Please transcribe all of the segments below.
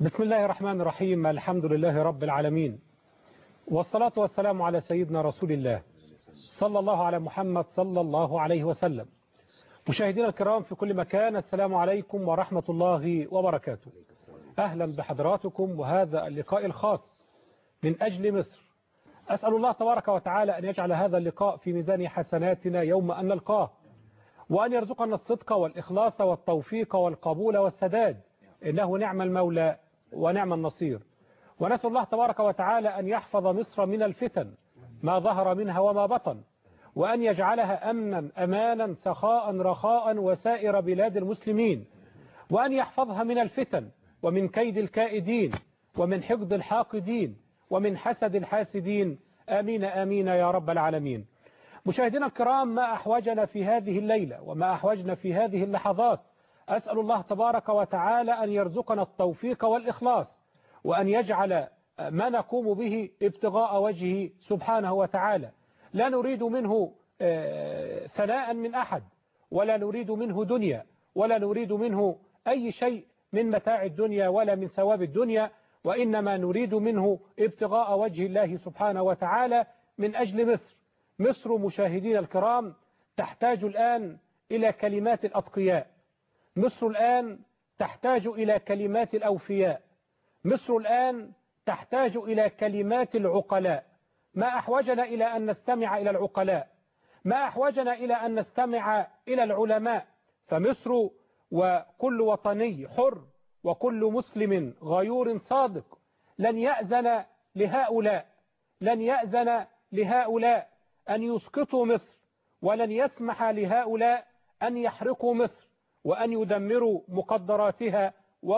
بسم الله الرحمن الرحيم. الحمد لله رب العالمين، والصلاة والسلام على سيدنا رسول الله صلى الله على محمد صلى الله عليه وسلم. مشاهدينا الكرام في كل مكان، السلام عليكم ورحمة الله وبركاته. أهلا بحضراتكم وهذا اللقاء الخاص من أجل مصر. أسأل الله تبارك وتعالى أن يجعل هذا اللقاء في ميزان حسناتنا يوم أن نلقاه، وأن يرزقنا الصدق والإخلاص والتوفيق والقبول والسداد، إنه نعم المولى ونعم النصير. ونسأل الله تبارك وتعالى أن يحفظ مصر من الفتن ما ظهر منها وما بطن، وأن يجعلها أمنا أمانا سخاء رخاء وسائر بلاد المسلمين، وأن يحفظها من الفتن ومن كيد الكائدين ومن حقد الحاقدين ومن حسد الحاسدين، آمين آمين يا رب العالمين. مشاهدينا الكرام، ما أحوجنا في هذه الليلة وما أحوجنا في هذه اللحظات، أسأل الله تبارك وتعالى أن يرزقنا التوفيق والإخلاص، وأن يجعل ما نقوم به ابتغاء وجهه سبحانه وتعالى. لا نريد منه ثناء من أحد، ولا نريد منه دنيا، ولا نريد منه أي شيء من متاع الدنيا ولا من ثواب الدنيا، وإنما نريد منه ابتغاء وجه الله سبحانه وتعالى من أجل مصر. مصر مشاهدينا الكرام تحتاج الآن إلى كلمات الأتقياء، مصر الآن تحتاج إلى كلمات الأوفياء، مصر الآن تحتاج إلى كلمات العقلاء. ما أحوجنا إلى أن نستمع إلى العقلاء، ما أحوجنا إلى أن نستمع إلى العلماء. فمصر وكل وطني حر وكل مسلم غيور صادق لن يأذن لهؤلاء، لن يأذن لهؤلاء أن يسقطوا مصر، ولن يسمح لهؤلاء أن يحرقوا مصر وأن يدمروا مقدراتها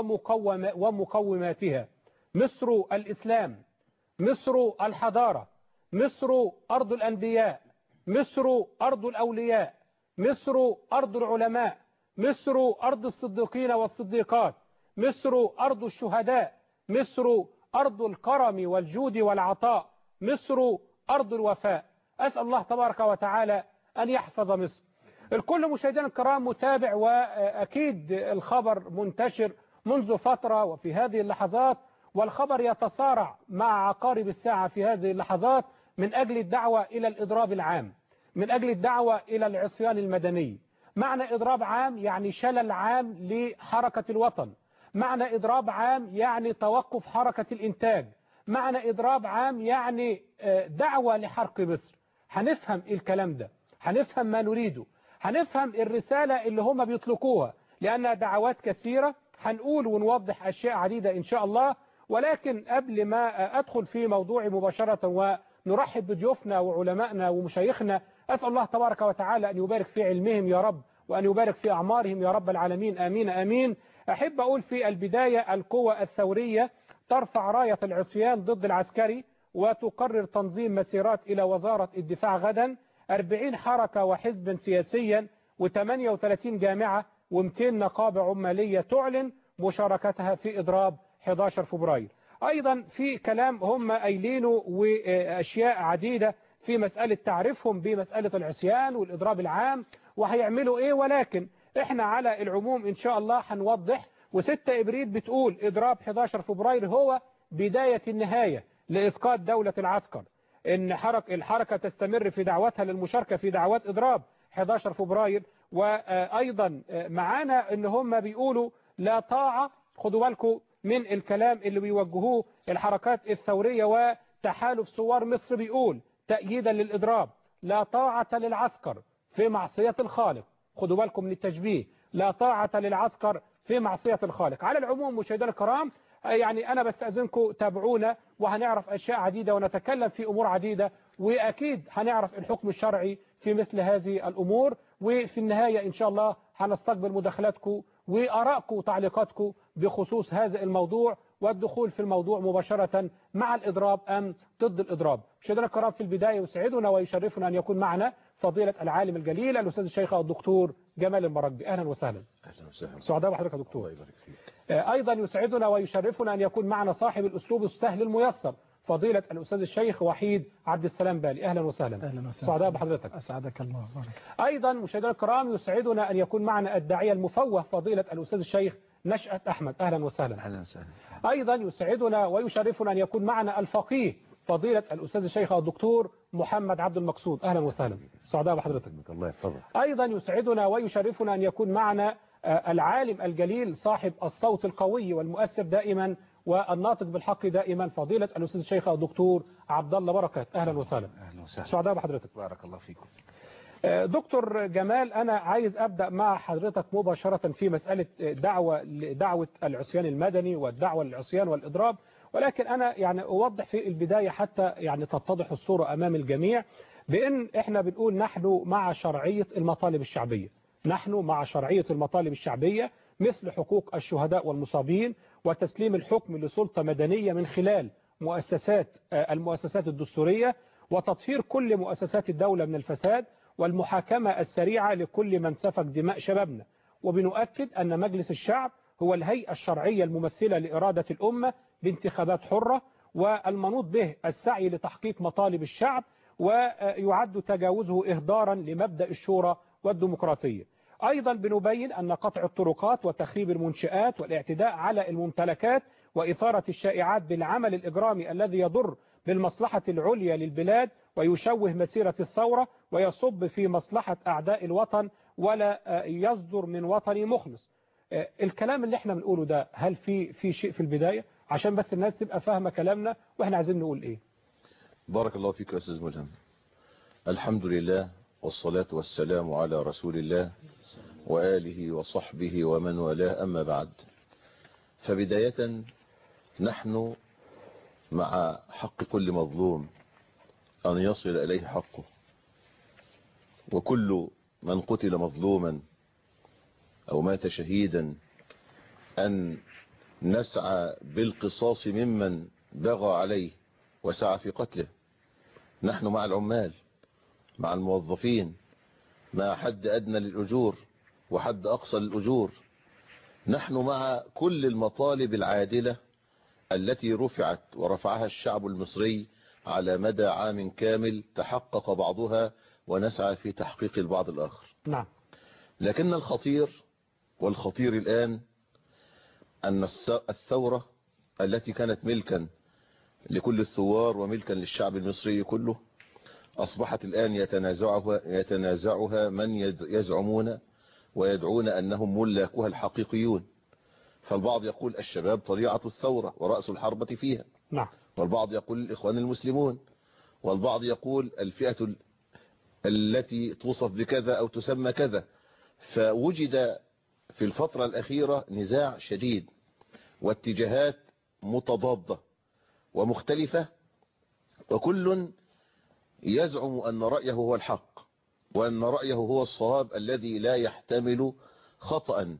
ومقوماتها. مصر الإسلام، مصر الحضارة، مصر أرض الأنبياء، مصر أرض الأولياء، مصر أرض العلماء، مصر أرض الصديقين والصديقات، مصر أرض الشهداء، مصر أرض الكرم والجود والعطاء، مصر أرض الوفاء. أسأل الله تبارك وتعالى أن يحفظ مصر. الكل مشاهدينا الكرام متابع، وأكيد الخبر منتشر منذ فترة وفي هذه اللحظات، والخبر يتصارع مع عقارب الساعة في هذه اللحظات من أجل الدعوة إلى الإضراب العام، من أجل الدعوة إلى العصيان المدني. معنى إضراب عام يعني شلل عام لحركة الوطن، معنى إضراب عام يعني توقف حركة الإنتاج، معنى إضراب عام يعني دعوة لحرق مصر. هنفهم الكلام ده، هنفهم ما نريده، هنفهم الرسالة اللي هم بيطلقوها، لأنها دعوات كثيرة. هنقول ونوضح أشياء عديدة إن شاء الله. ولكن قبل ما أدخل في موضوعي مباشرة ونرحب بضيوفنا وعلمائنا ومشايخنا، أسأل الله تبارك وتعالى أن يبارك في علمهم يا رب، وأن يبارك في أعمارهم يا رب العالمين، آمين آمين. أحب أقول في البداية القوى الثورية ترفع راية العصيان ضد العسكري، وتقرر تنظيم مسيرات إلى وزارة الدفاع غدا. 40 حركة وحزب سياسيا و38 جامعة و200 نقابة عمالية تعلن مشاركتها في إضراب 11 فبراير. أيضا في كلام هم قايلينه وأشياء عديدة في مسألة تعرفهم بمسألة العصيان والإضراب العام وهيعملوا إيه، ولكن إحنا على العموم إن شاء الله هنوضح. و6 إبريل بتقول إضراب 11 فبراير هو بداية النهاية لإسقاط دولة العسكر، إن الحركة تستمر في دعوتها للمشاركة في دعوات إضراب 11 فبراير. وأيضا معانا إن هم بيقولوا لا طاعة، خدوا بالكم من الكلام اللي بيوجهوه الحركات الثورية. وتحالف ثوار مصر بيقول تأييدا للإضراب: لا طاعة للعسكر في معصية الخالق. خدوا بالكم من التشبيه، لا طاعة للعسكر في معصية الخالق. على العموم مشاهدينا الكرام، يعني أنا بستأذنكم تابعونا، وهنعرف أشياء عديدة ونتكلم في أمور عديدة، وأكيد هنعرف الحكم الشرعي في مثل هذه الأمور. وفي النهاية إن شاء الله هنستقبل مداخلاتكم وآرائكم وتعليقاتكم بخصوص هذا الموضوع، والدخول في الموضوع مباشرة مع الإضراب أم ضد الإضراب. مشاهدينا الكرام، في البداية يسعدنا ويشرفنا أن يكون معنا فضيلة العالم الجليل الأستاذ الشيخ الدكتور جمال المراكبي. أهلا وسهلا. أهلا وسهلا. سعداء بحضرتك يا دكتور. الله يبارك فيك. أيضا يسعدنا ويشرفنا أن يكون معنا صاحب الأسلوب السهل الميسر فضيلة الأستاذ الشيخ وحيد عبد السلام بالي. أهلا وسهلا. أهلا وسهلا. سعداء بحضرتك. أسعدك الله. أيضا مشاهدينا الكرام يسعدنا أن يكون معنا الداعية المفوه فضيلة الأستاذ الشيخ نشأة أحمد. أهلا وسهلا. أهلا وسهلا. أيضا يسعدنا ويشرفنا أن يكون معنا الفقيه فضيلة الأستاذ الشيخ الدكتور محمد عبد المقصود. أهلا وسهلا، سعداء بحضرتك. الله يحفظك. أيضا يسعدنا ويشرفنا أن يكون معنا العالم الجليل صاحب الصوت القوي والمؤثر دائما والناطق بالحق دائما فضيلة الأستاذ الشيخ الدكتور عبد الله بركات. أهلا وسهلا. أهلا وسهلا. سعداء بحضرتك. بارك الله فيكم. دكتور جمال، أنا عايز أبدأ مع حضرتك مباشرة في مسألة دعوة العصيان المدني والدعوة للعصيان والإضراب، ولكن أنا يعني أوضح في البداية حتى يعني تتضح الصورة أمام الجميع بأن إحنا بنقول نحن مع شرعية المطالب الشعبية. نحن مع شرعية المطالب الشعبية مثل حقوق الشهداء والمصابين وتسليم الحكم لسلطة مدنية من خلال المؤسسات الدستورية وتطهير كل مؤسسات الدولة من الفساد والمحاكمة السريعة لكل من سفك دماء شبابنا. وبنؤكد أن مجلس الشعب هو الهيئة الشرعية الممثلة لإرادة الأمة بانتخابات حرة، والمنوط به السعي لتحقيق مطالب الشعب، ويعد تجاوزه إهدارا لمبدأ الشورى والديمقراطية. أيضا بنبين أن قطع الطرقات وتخريب المنشآت والاعتداء على الممتلكات وإثارة الشائعات بالعمل الإجرامي الذي يضر بالمصلحة العليا للبلاد ويشوه مسيرة الثورة ويصب في مصلحة أعداء الوطن ولا يصدر من وطني مخلص. الكلام اللي احنا بنقوله ده هل في شيء في البداية عشان بس الناس تبقى فاهمة كلامنا واحنا عايزين نقول ايه؟ بارك الله فيك يا أستاذ ملهم. الحمد لله والصلاة والسلام على رسول الله وآله وصحبه ومن والاه، أما بعد. فبداية نحن مع حق كل مظلوم أن يصل إليه حقه، وكل من قتل مظلوما أو مات شهيدا أن نسعى بالقصاص ممن بغى عليه وسعى في قتله. نحن مع العمال، مع الموظفين، مع حد أدنى للأجور وحد أقصى للأجور. نحن مع كل المطالب العادلة التي رفعت ورفعها الشعب المصري على مدى عام كامل، تحقق بعضها ونسعى في تحقيق البعض الآخر. نعم. لكن والخطير الآن أن الثورة التي كانت ملكا لكل الثوار وملكا للشعب المصري كله أصبحت الآن يتنازعها من يزعمون ويدعون أنهم ملاكها الحقيقيون. فالبعض يقول الشباب طليعة الثورة ورأس الحربة فيها. نعم. والبعض يقول الإخوان المسلمون، والبعض يقول الفئة التي توصف بكذا أو تسمى كذا. فوجد في الفترة الأخيرة نزاع شديد واتجاهات متضادة ومختلفة، وكل يزعم أن رأيه هو الحق وأن رأيه هو الصواب الذي لا يحتمل خطأ.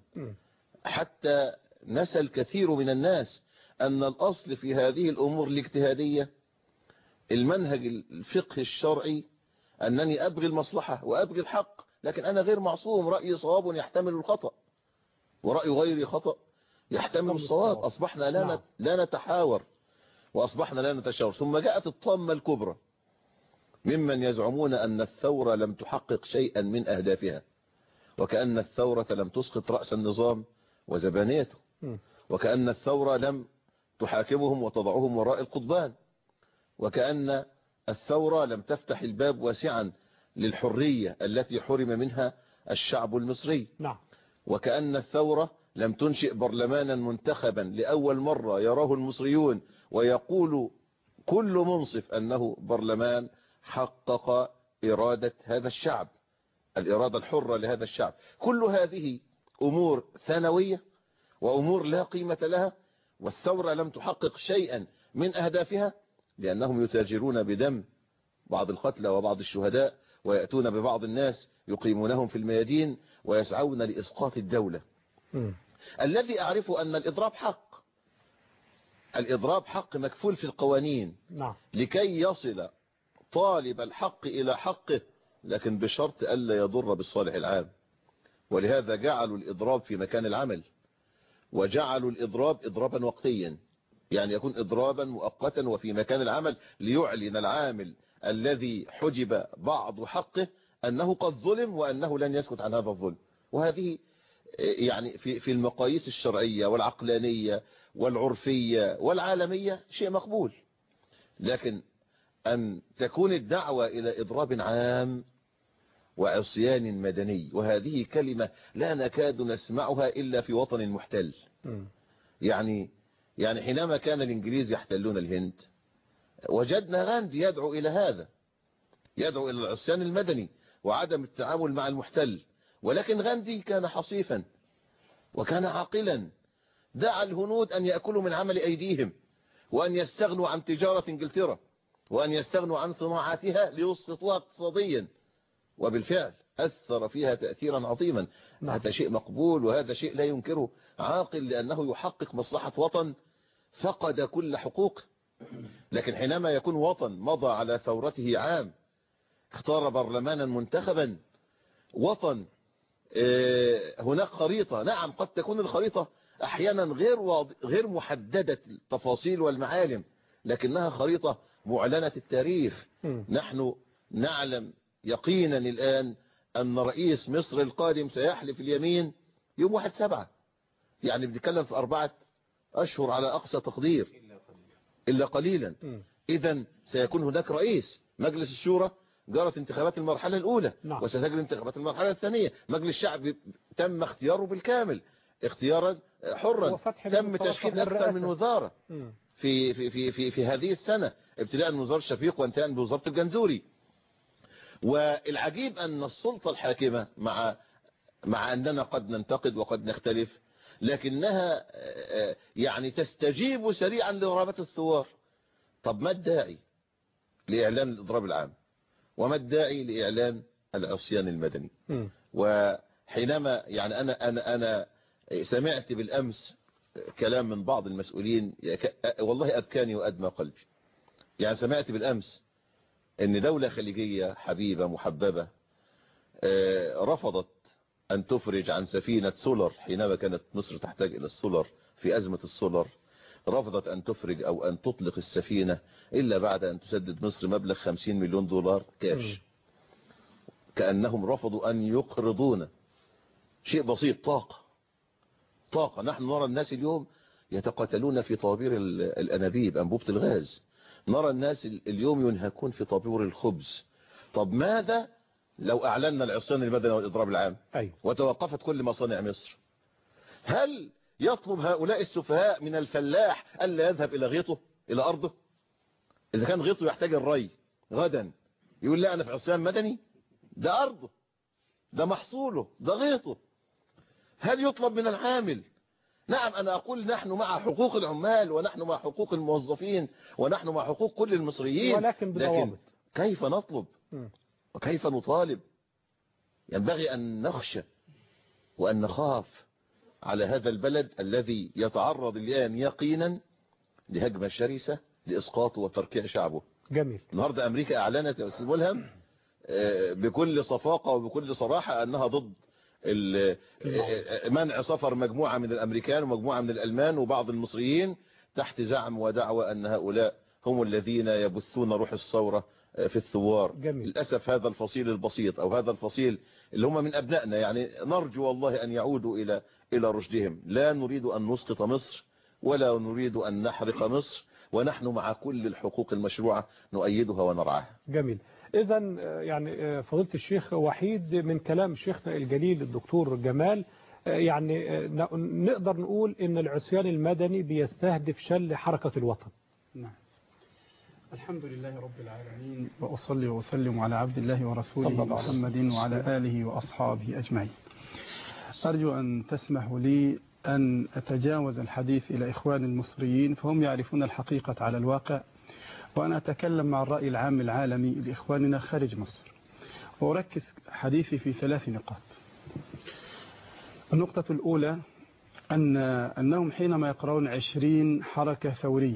حتى نسى الكثير من الناس أن الأصل في هذه الأمور الاجتهادية، المنهج الفقه الشرعي، أنني أبغي المصلحة وأبغي الحق، لكن أنا غير معصوم. رأيي صواب يحتمل الخطأ ورأي غيري خطأ يحتمل الصواب. أصبحنا لا نتحاور وأصبحنا لا نتشاور. ثم جاءت الطامة الكبرى ممن يزعمون أن الثورة لم تحقق شيئا من أهدافها، وكأن الثورة لم تسقط رأس النظام وزبانيته، وكأن الثورة لم تحاكمهم وتضعهم وراء القضبان، وكأن الثورة لم تفتح الباب واسعا للحرية التي حرم منها الشعب المصري. نعم. وكأن الثورة لم تنشئ برلمانا منتخبا لأول مرة يراه المصريون ويقول كل منصف أنه برلمان حقق إرادة هذا الشعب، الإرادة الحرة لهذا الشعب. كل هذه أمور ثانوية وأمور لا قيمة لها، والثورة لم تحقق شيئا من أهدافها، لأنهم يتاجرون بدم بعض القتلى وبعض الشهداء، ويأتون ببعض الناس يقيمونهم في الميادين ويسعون لإسقاط الدولة. الذي أعرف أن الإضراب حق، الإضراب حق مكفول في القوانين. نعم. لكي يصل طالب الحق إلى حقه، لكن بشرط ألا يضر بالصالح العام. ولهذا جعلوا الإضراب في مكان العمل، وجعلوا الإضراب إضرابا وقتيا، يعني يكون إضرابا مؤقتا وفي مكان العمل، ليعلن العامل الذي حجب بعض حقه أنه قد ظلم وأنه لن يسكت عن هذا الظلم. وهذه يعني في المقاييس الشرعية والعقلانية والعرفية والعالمية شيء مقبول، لكن أن تكون الدعوة إلى إضراب عام وعصيان مدني، وهذه كلمة لا نكاد نسمعها إلا في وطن محتل. يعني حينما كان الإنجليز يحتلون الهند وجدنا غاندي يدعو إلى هذا، يدعو إلى العصيان المدني وعدم التعامل مع المحتل، ولكن غاندي كان حصيفا وكان عاقلا، دعا الهنود أن يأكلوا من عمل أيديهم، وأن يستغنوا عن تجارة إنجلترا، وأن يستغنوا عن صناعاتها ليسقطوها اقتصاديا، وبالفعل أثر فيها تأثيرا عظيما. هذا شيء مقبول، وهذا شيء لا ينكره عاقل، لأنه يحقق مصلحة وطن فقد كل حقوق. لكن حينما يكون وطن مضى على ثورته عام، اختار برلمانا منتخبا، وطن هناك خريطة، نعم قد تكون الخريطة أحيانا غير محددة التفاصيل والمعالم، لكنها خريطة معلنة التاريخ. نحن نعلم يقينا الآن أن رئيس مصر القادم سيحلف اليمين يوم 1/7، يعني بنتكلم في 4 أشهر على أقصى تقدير إلا قليلا. إذن سيكون هناك رئيس مجلس الشورى، جرت انتخابات المرحلة الأولى، وستجري انتخابات المرحلة الثانية. مجلس الشعب تم اختياره بالكامل اختيارا حرا، تم تشكيل أكثر من وزارة في في في في في هذه السنة، ابتداء من وزارة شفيق وانتهاء بوزارة الجنزوري. والعجيب أن السلطة الحاكمة مع أننا قد ننتقد وقد نختلف، لكنها يعني تستجيب سريعا لرغبة الثوار. طب ما الداعي لإعلان الإضراب العام، وما الداعي لإعلان العصيان المدني؟ وحينما يعني أنا سمعت بالأمس كلام من بعض المسؤولين والله أبكاني وأدمى قلبي. يعني سمعت بالأمس أن دولة خليجية حبيبة محببة رفضت أن تفرج عن سفينة سولر حينما كانت مصر تحتاج إلى السولر في أزمة السولر، رفضت أن تفرج أو أن تطلق السفينة إلا بعد أن تسدد مصر مبلغ 50 مليون دولار كاش. كأنهم رفضوا أن يقرضون شيء بسيط، طاقة. نحن نرى الناس اليوم يتقاتلون في طوابير الأنابيب، أنبوبة الغاز، نرى الناس اليوم ينهكون في طابور الخبز. طب ماذا لو أعلنا العصيان المدني والإضراب العام وتوقفت كل مصانع مصر؟ هل يطلب هؤلاء السفهاء من الفلاح ألا يذهب إلى غيطه، إلى أرضه؟ إذا كان غيطه يحتاج الري غدا، يقول لا أنا في عصيان مدني؟ ده أرضه، ده محصوله، ده غيطه. هل يطلب من العامل؟ نعم أنا أقول نحن مع حقوق العمال، ونحن مع حقوق الموظفين، ونحن مع حقوق كل المصريين، لكن كيف نطلب وكيف نطالب؟ ينبغي أن نخشى وأن نخاف على هذا البلد الذي يتعرض الآن يقينا لهجمة شرسة لإسقاطه وتركيع شعبه. جميل. النهاردة أمريكا أعلنت يا أستاذ ملهم بكل صفاقة وبكل صراحة أنها ضد منع سفر مجموعة من الأمريكان ومجموعة من الألمان وبعض المصريين تحت زعم ودعوة أن هؤلاء هم الذين يبثون روح الثورة في الثوار. جميل. للأسف هذا الفصيل البسيط أو هذا الفصيل اللي هم من أبنائنا، يعني نرجو والله أن يعودوا إلى رشدهم. لا نريد أن نسقط مصر ولا نريد أن نحرق مصر، ونحن مع كل الحقوق المشروعة نؤيدها ونرعاها. جميل. إذا يعني فضيلة الشيخ وحيد، من كلام شيخنا الجليل الدكتور جمال، يعني نقدر نقول إن العصيان المدني بيستهدف شل حركة الوطن. نعم. الحمد لله رب العالمين، وأصلي وأسلم على عبد الله ورسوله محمد وعلى آله وأصحابه أجمعين. أرجو أن تسمحوا لي أن أتجاوز الحديث إلى إخوان المصريين، فهم يعرفون الحقيقة على الواقع، وأنا أتكلم مع الرأي العام العالمي لإخواننا خارج مصر، وأركز حديثي في 3 نقاط. النقطة الأولى أنهم حينما يقرؤون 20 حركة ثورية،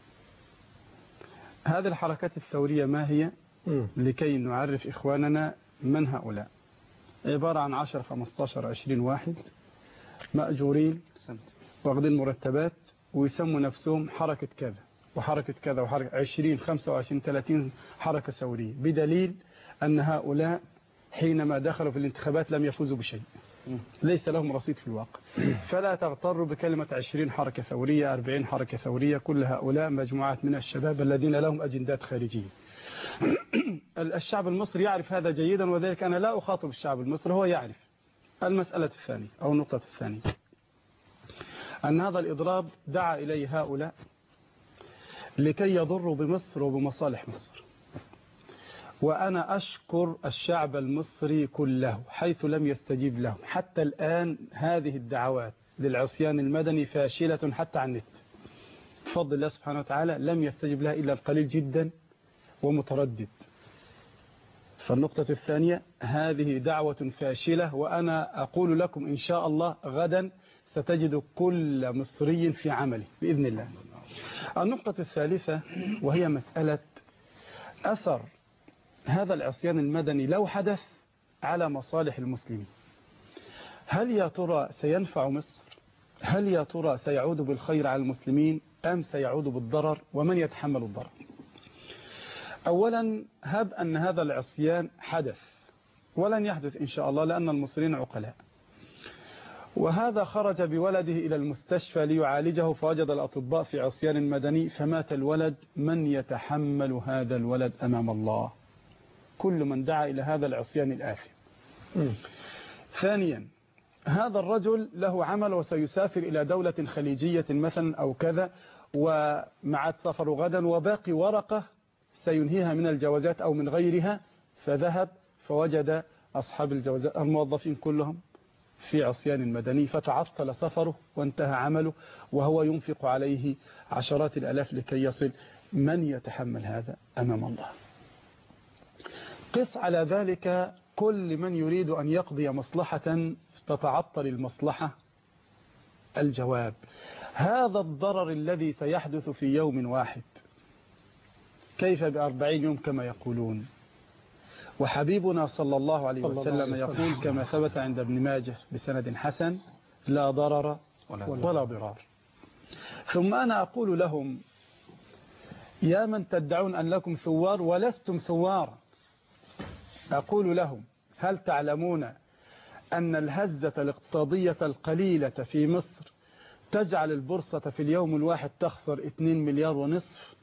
هذه الحركات الثورية ما هي؟ لكي نعرف إخواننا من هؤلاء. عبارة عن 10 15 20 واحد مأجورين واخدين مرتبات، ويسموا نفسهم حركة كذا وحركة كذا وحركة 20 25 30 حركة ثورية، بدليل أن هؤلاء حينما دخلوا في الانتخابات لم يفوزوا بشيء. ليس لهم رصيد في الواقع. فلا تغتروا بكلمة 20 حركة ثورية 40 حركة ثورية، كل هؤلاء مجموعات من الشباب الذين لهم أجندات خارجية. الشعب المصري يعرف هذا جيدا، وذلك أنا لا أخاطب الشعب المصري، هو يعرف. المسألة الثانية أو النقطة الثانية أن هذا الإضراب دعا إليه هؤلاء لكي يضروا بمصر وبمصالح مصر. وأنا أشكر الشعب المصري كله حيث لم يستجيب لهم حتى الآن. هذه الدعوات للعصيان المدني فاشلة حتى عن النت، بفضل الله سبحانه وتعالى لم يستجيب لها إلا القليل جدا ومتردد. فالنقطة الثانية، هذه دعوة فاشلة، وأنا أقول لكم إن شاء الله غدا ستجد كل مصري في عمله بإذن الله. النقطة الثالثة وهي مسألة أثر هذا العصيان المدني لو حدث على مصالح المسلمين. هل يا ترى سينفع مصر؟ هل يا ترى سيعود بالخير على المسلمين أم سيعود بالضرر؟ ومن يتحمل الضرر؟ أولا، هب أن هذا العصيان حدث، ولن يحدث إن شاء الله لأن المصريين عقلاء، وهذا خرج بولده إلى المستشفى ليعالجه فوجد الأطباء في عصيان مدني فمات الولد، من يتحمل هذا الولد أمام الله؟ كل من دعا إلى هذا العصيان الآثم. ثانيا، هذا الرجل له عمل وسيسافر إلى دولة خليجية مثلا أو كذا، ومعت سفر غدا وباقي ورقة سينهيها من الجوازات أو من غيرها، فذهب فوجد أصحاب الجوازات الموظفين كلهم في عصيان مدني، فتعطل سفره وانتهى عمله وهو ينفق عليه عشرات الآلاف لكي يصل. من يتحمل هذا أمام الله؟ قس على ذلك كل من يريد أن يقضي مصلحة تتعطل المصلحة. الجواب، هذا الضرر الذي سيحدث في يوم واحد كيف ب40 يوم كما يقولون. وحبيبنا صلى الله عليه وسلم يقول كما ثبت عند ابن ماجه بسند حسن: لا ضرر ولا ضرار. ثم أنا أقول لهم: يا من تدعون أن لكم ثوار ولستم ثوار، أقول لهم: هل تعلمون أن الهزة الاقتصادية القليلة في مصر تجعل البورصة في اليوم الواحد تخسر 2 مليار ونصف؟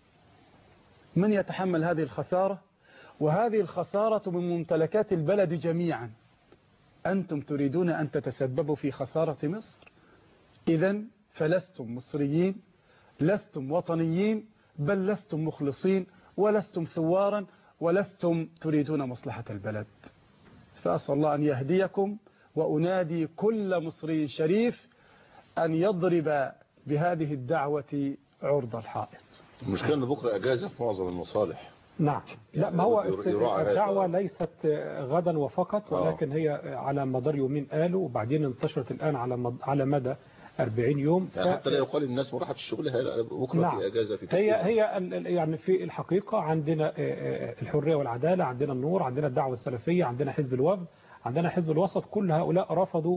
من يتحمل هذه الخسارة؟ وهذه الخسارة من ممتلكات البلد جميعا. أنتم تريدون أن تتسببوا في خسارة مصر؟ إذن فلستم مصريين، لستم وطنيين، بل لستم مخلصين ولستم ثوارا ولستم تريدون مصلحة البلد. فأسأل الله أن يهديكم، وأنادي كل مصري شريف أن يضرب بهذه الدعوة عرض الحائط. المشكلة أن بكرة أجازة في معظم المصالح. نعم، لا ما هو الدعوة ليست غدا وفقط، ولكن هي على مدار يومين قالوا، وبعدين انتشرت الآن على مدى 40 يوم. يعني حتى لا يقال الناس راحت الشغل بكرة. نعم. في أجازة في هي يعني في الحقيقة عندنا الحرية والعدالة، عندنا النور، عندنا الدعوة السلفية، عندنا حزب الوفد، عندنا حزب الوسط، كل هؤلاء رفضوا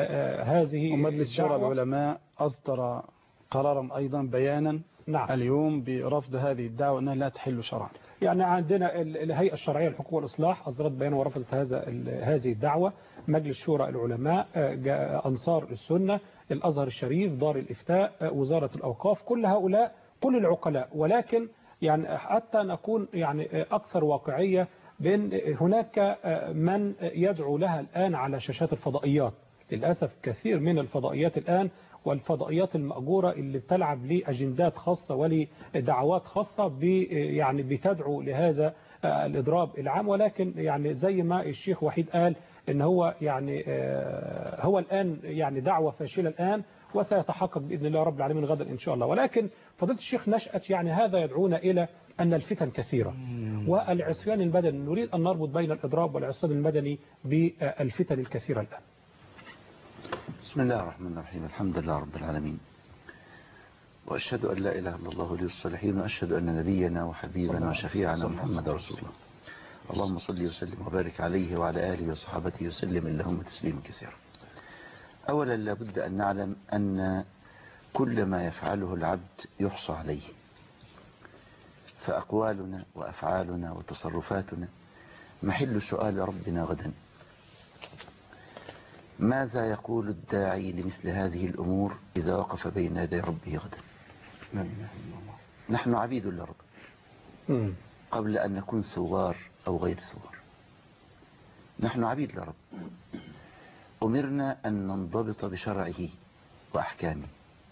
هذه. ومجلس شورى العلماء أصدر قرارا أيضا بيانا نعم. اليوم برفض هذه الدعوة أنها لا تحل شرعا. يعني عندنا الهيئة الشرعية للحقوق والإصلاح أصدرت بيان ورفضت هذه الدعوة. مجلس شورى العلماء، أنصار السنة، الأزهر الشريف، دار الإفتاء، وزارة الأوقاف، كل هؤلاء كل العقلاء. ولكن يعني حتى نكون يعني أكثر واقعية، بأن هناك من يدعو لها الآن على شاشات الفضائيات. للأسف كثير من الفضائيات الآن والفضائيات المأجورة اللي بتلعب لأجندات خاصة ولدعوات خاصة يعني بتدعو لهذا الإضراب العام. ولكن يعني زي ما الشيخ وحيد قال إن هو يعني هو الآن يعني دعوة فاشلة الآن، وسيتحقق بإذن الله رب العالمين غدا إن شاء الله. ولكن فضيلة الشيخ نشأت يعني هذا يدعونا إلى أن الفتن كثيرة والعصيان المدني، نريد أن نربط بين الإضراب والعصيان المدني بالفتن الكثيرة الآن. بسم الله الرحمن الرحيم، الحمد لله رب العالمين، وأشهد أن لا إله إلا الله ولي الصالحين، وأشهد أن نبينا وحبيبنا وشفيعنا محمد رسول الله. اللهم صل وسلم وبارك عليه وعلى آله وصحابته وسلم اللهم تسليما كثيرا. أولا لابد أن نعلم أن كل ما يفعله العبد يحصى عليه، فأقوالنا وأفعالنا وتصرفاتنا محل سؤال ربنا غدا. ماذا يقول الداعي لمثل هذه الأمور إذا وقف بين يدي ربه غدا؟ لا إله إلا الله. نحن عبيد لرب قبل أن نكون ثوار أو غير ثوار. نحن عبيد لرب، أمرنا أن ننضبط بشرعه وأحكامه،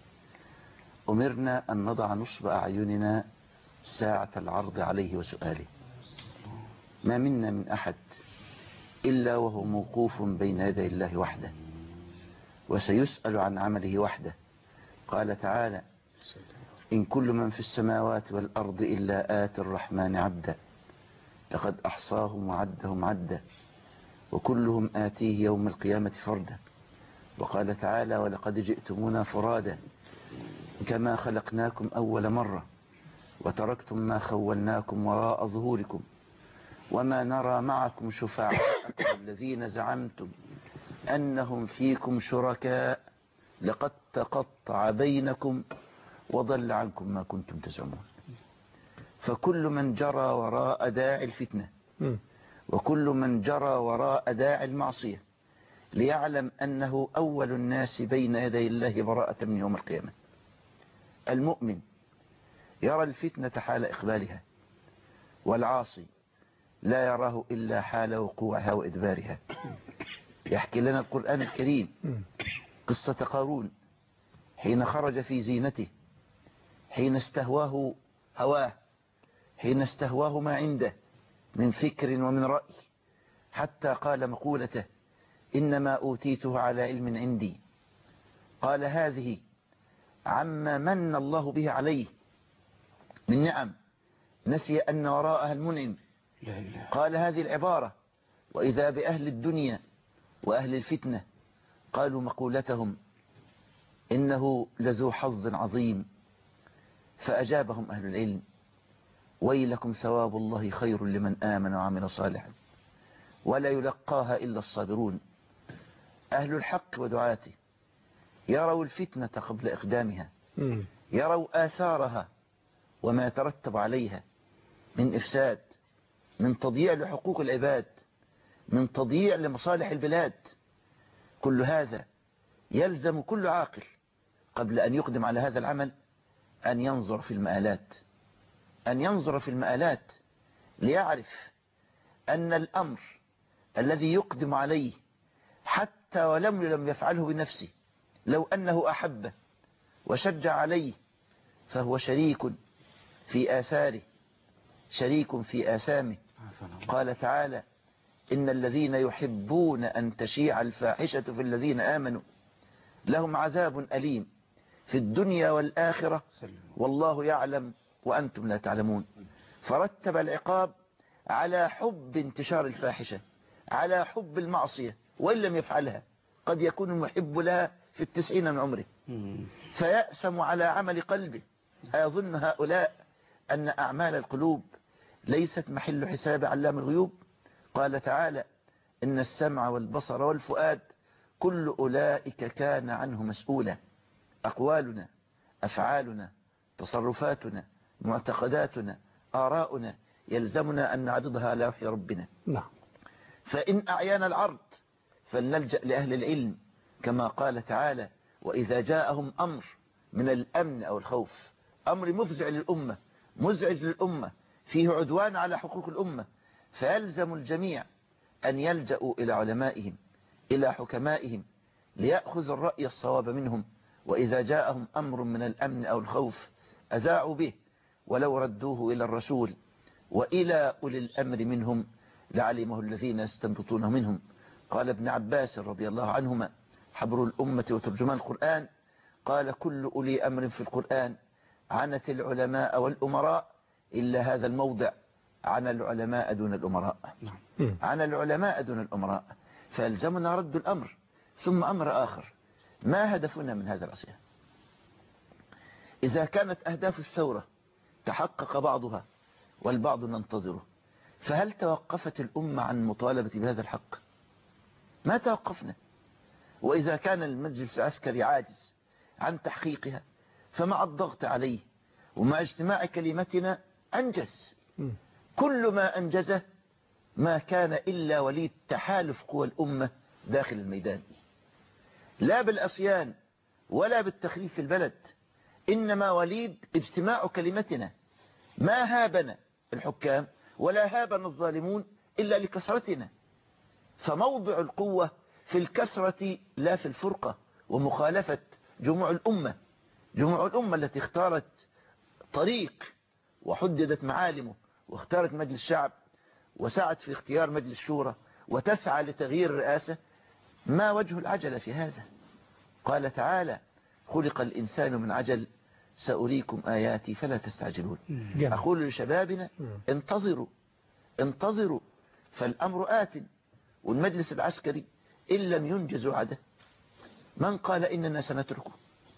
أمرنا أن نضع نصب أعيننا ساعة العرض عليه وسؤاله. ما منا من أحد إلا وهو موقوف بين يدي الله وحده، وسيسأل عن عمله وحده. قال تعالى: إن كل من في السماوات والأرض إلا آتي الرحمن عبدا لقد أحصاهم وعدهم عدا وكلهم آتيه يوم القيامة فردا. وقال تعالى: ولقد جئتمونا فرادا كما خلقناكم أول مرة وتركتم ما خولناكم وراء ظهوركم وما نرى معكم شفعاءكم الذين زعمتم أنهم فيكم شركاء لقد تقطع بينكم وضل عنكم ما كنتم تزعمون. فكل من جرى وراء داعي الفتنة وكل من جرى وراء داعي المعصية ليعلم أنه أول الناس بين يدي الله براءة من يوم القيامة. المؤمن يرى الفتنة حال إقبالها، والعاصي لا يراه إلا حال وقوعها وإدبارها. يحكي لنا القرآن الكريم قصة قارون حين خرج في زينته، حين استهواه هواه، حين استهواه ما عنده من فكر ومن رأي، حتى قال مقولته: إنما أوتيته على علم عندي. قال هذه عما من الله به عليه من نعم، نسي أن وراءها المنعم. قال هذه العبارة وإذا بأهل الدنيا وأهل الفتنة قالوا مقولتهم: إنه لذو حظ عظيم. فأجابهم أهل العلم: ويلكم ثواب الله خير لمن آمن وعمل صالحا ولا يلقاها إلا الصابرون. أهل الحق ودعاته يروا الفتنة قبل إقدامها، يروا آثارها وما يترتب عليها من إفساد، من تضييع لحقوق العباد، من تضييع لمصالح البلاد. كل هذا يلزم كل عاقل قبل أن يقدم على هذا العمل أن ينظر في المآلات، أن ينظر في المآلات ليعرف أن الأمر الذي يقدم عليه حتى ولم يفعله بنفسه، لو أنه أحبه وشجع عليه فهو شريك في آثاره، شريك في آثامه. قال تعالى: إن الذين يحبون أن تشيع الفاحشة في الذين آمنوا لهم عذاب أليم في الدنيا والآخرة والله يعلم وأنتم لا تعلمون. فرتب العقاب على حب انتشار الفاحشة، على حب المعصية، وإن لم يفعلها قد يكون المحب لها في 90 من عمره، فيأسم على عمل قلبه. أيظن هؤلاء أن أعمال القلوب ليست محل حساب علام الغيوب؟ قال تعالى: إن السمع والبصر والفؤاد كل أولئك كان عنه مسؤولا. أقوالنا، أفعالنا، تصرفاتنا، معتقداتنا، آراؤنا يلزمنا أن نعرضها على وحي ربنا. فإن أعيانا العرض فلنلجأ لأهل العلم كما قال تعالى: وإذا جاءهم أمر من الأمن أو الخوف، أمر مفزع للأمة، مزعج للأمة، فيه عدوان على حقوق الأمة، فيلزم الجميع أن يلجأوا إلى علمائهم، إلى حكمائهم، ليأخذ الرأي الصواب منهم. وإذا جاءهم أمر من الأمن أو الخوف أذاعوا به ولو ردوه إلى الرسول وإلى أولي الأمر منهم لعلمه الذين يستنبطونه منهم. قال ابن عباس رضي الله عنهما حبر الأمة وترجمان القرآن، قال: كل أولي أمر في القرآن عنت العلماء والأمراء إلا هذا الموضع، عن العلماء دون الأمراء، عن العلماء دون الأمراء. فيلزمنا رد الأمر. ثم أمر آخر: ما هدفنا من هذا العصيان؟ إذا كانت أهداف الثورة تحقق بعضها والبعض ننتظره، فهل توقفت الأمة عن مطالبة بهذا الحق؟ ما توقفنا. وإذا كان المجلس العسكري عاجز عن تحقيقها، فمع الضغط عليه ومع اجتماع كلمتنا أنجز. كل ما أنجزه ما كان إلا وليد تحالف قوى الأمة داخل الميدان. لا بالعصيان ولا بالتخريف في البلد، إنما وليد اجتماع كلمتنا. ما هابنا الحكام ولا هابنا الظالمون إلا لكثرتنا. فموضع القوة في الكثرة لا في الفرقة ومخالفة جموع الأمة. جموع الأمة التي اختارت طريق وحددت معالمه واختارت مجلس الشعب وسعت في اختيار مجلس الشورى وتسعى لتغيير الرئاسة. ما وجه العجلة في هذا؟ قال تعالى: خلق الإنسان من عجل سأريكم آياتي فلا تستعجلون. أقول لشبابنا: انتظروا فالأمر آت. والمجلس العسكري إن لم ينجز وعده، من قال إننا سنتركه؟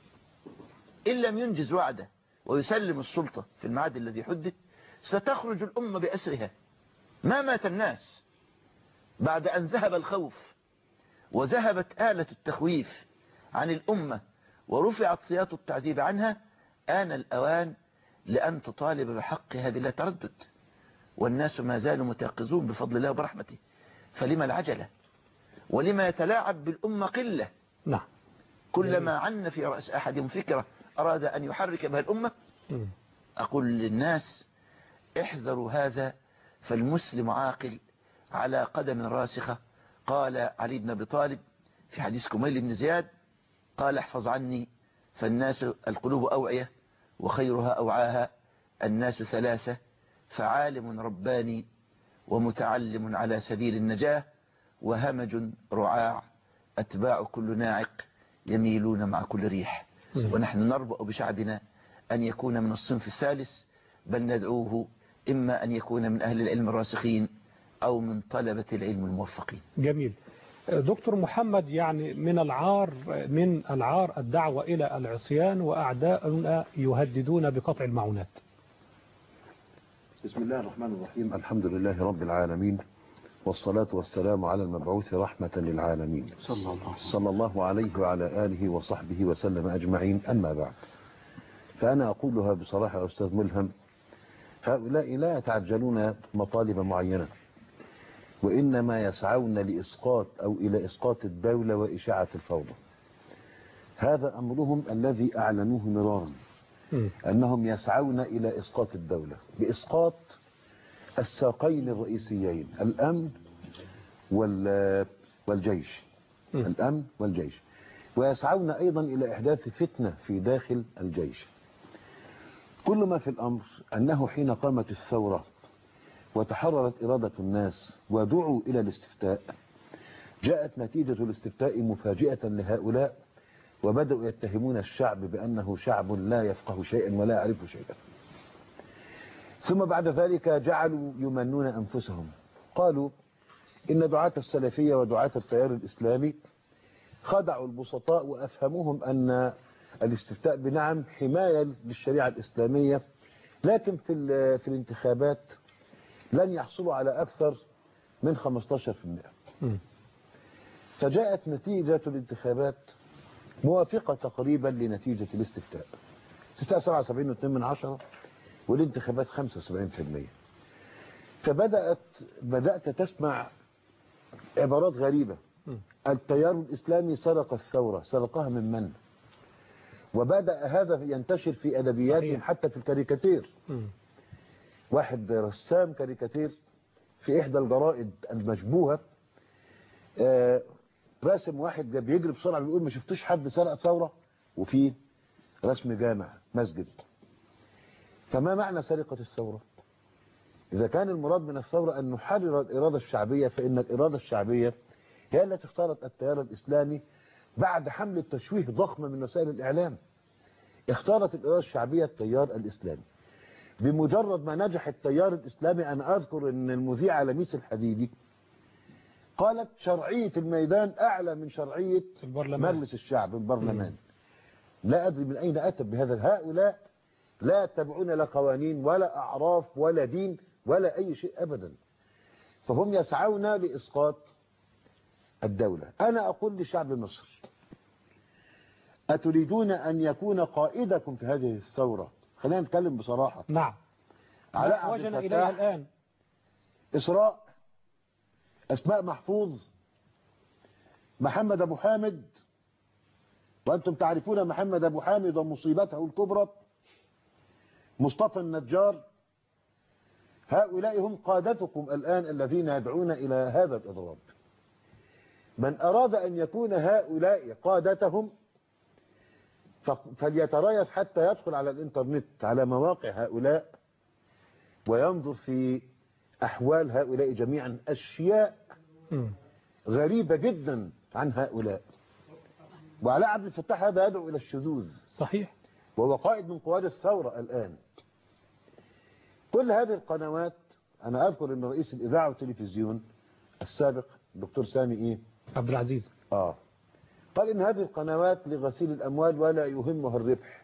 إن لم ينجز وعده ويسلم السلطة في الميعاد الذي حدد، ستخرج الأمة بأسرها. ما مات الناس بعد أن ذهب الخوف وذهبت آلة التخويف عن الأمة ورفعت سياط التعذيب عنها. آن الأوان لأن تطالب بحقها بلا تردد، والناس ما زالوا متيقظون بفضل الله وبرحمته. فلما العجلة؟ ولما يتلاعب بالأمة قلة؟ نعم. كلما عن في رأس أحدهم فكرة أراد أن يحرك بها الأمة. أقول للناس: احذروا هذا، فالمسلم عاقل على قدم راسخة. قال علي بن أبي طالب في حديث كميل بن زياد، قال: احفظ عني فالناس القلوب أوعية وخيرها أوعاها. الناس ثلاثة: فعالم رباني، ومتعلم على سبيل النجاة، وهمج رعاع أتباع كل ناعق يميلون مع كل ريح. ونحن نربأ بشعبنا أن يكون من الصنف الثالث، بل ندعوه إما أن يكون من أهل العلم الراسخين أو من طلبة العلم الموفقين. جميل. دكتور محمد، يعني من العار الدعوة إلى العصيان، وأعداؤنا يهددون بقطع المعونات. بسم الله الرحمن الرحيم. الحمد لله رب العالمين، والصلاة والسلام على المبعوث رحمة للعالمين صلى الله عليه وعلى آله وصحبه وسلم أجمعين. أما بعد، فأنا أقولها بصراحة يا أستاذ ملهم: هؤلاء لا يتعجلون مطالب معينة، وإنما يسعون لإسقاط أو إلى إسقاط الدولة وإشاعة الفوضى. هذا أمرهم الذي أعلنوه مرارا، أنهم يسعون إلى إسقاط الدولة بإسقاط الساقين الرئيسيين: الأمن والجيش. الأمن والجيش. ويسعون أيضا إلى إحداث فتنة في داخل الجيش. كل ما في الأمر أنه حين قامت الثورة وتحررت إرادة الناس ودعوا إلى الاستفتاء، جاءت نتيجة الاستفتاء مفاجئة لهؤلاء، وبدأوا يتهمون الشعب بأنه شعب لا يفقه شيئا ولا يعرف شيئا. ثم بعد ذلك جعلوا يمنون أنفسهم. قالوا إن دعاة السلفية ودعاة التيار الإسلامي خدعوا البسطاء وأفهموهم أن الاستفتاء بنعم حماية للشريعة الإسلامية، لكن في الانتخابات لن يحصلوا على أكثر من 15%. فجاءت نتيجة الانتخابات موافقة تقريبا لنتيجة الاستفتاء. استفتاء 77.2%، والانتخابات 75%. فبدأت تسمع عبارات غريبة: التيار الإسلامي سرق الثورة. سرقها من من؟ وبدأ هذا ينتشر في أدبياتهم حتى في الكاريكاتير. واحد رسام كاريكاتير في إحدى الجرائد المشبوهة راسم واحد بيجري بسرعة بيقول: ما شفتوش حد سرق ثورة؟ وفي رسم جامع مسجد. فما معنى سرقة الثورة؟ إذا كان المراد من الثورة أن نحرر الإرادة الشعبية، فإن الإرادة الشعبية هي التي اختارت التيار الإسلامي بعد حملة تشويه ضخمة من وسائل الإعلام. اختارت الإرادة الشعبية التيار الإسلامي. بمجرد ما نجح التيار الإسلامي، أنا أذكر أن المذيعة لميس الحديدي قالت: شرعية الميدان أعلى من شرعية مجلس الشعب البرلمان. لا أدري من أين أتت بهذا. هؤلاء لا يتبعون لا قوانين ولا أعراف ولا دين ولا أي شيء أبدا، فهم يسعون لإسقاط الدولة. أنا أقول لشعب مصر: أتريدون أن يكون قائدكم في هذه الثورة؟ خلينا نتكلم بصراحة. نعم. علاء عبد وجنا إليها الآن إسراء، أسماء محفوظ، محمد أبو حامد، وأنتم تعرفون محمد أبو حامد ومصيبته الكبرى، مصطفى النجار، هؤلاء هم قادتكم الآن الذين يدعون إلى هذا الإضراب. من أراد أن يكون هؤلاء قادتهم فليتريث حتى يدخل على الإنترنت على مواقع هؤلاء وينظر في أحوال هؤلاء جميعا، أشياء غريبة جدا عن هؤلاء. وعلاء عبد الفتاح هذا يدعو إلى الشذوذ، صحيح، وهو قائد من قواد الثورة الآن. كل هذه القنوات، أنا أذكر أن رئيس الإذاعة والتلفزيون السابق الدكتور سامي عبد العزيز قال إن هذه القنوات لغسيل الأموال ولا يهمها الربح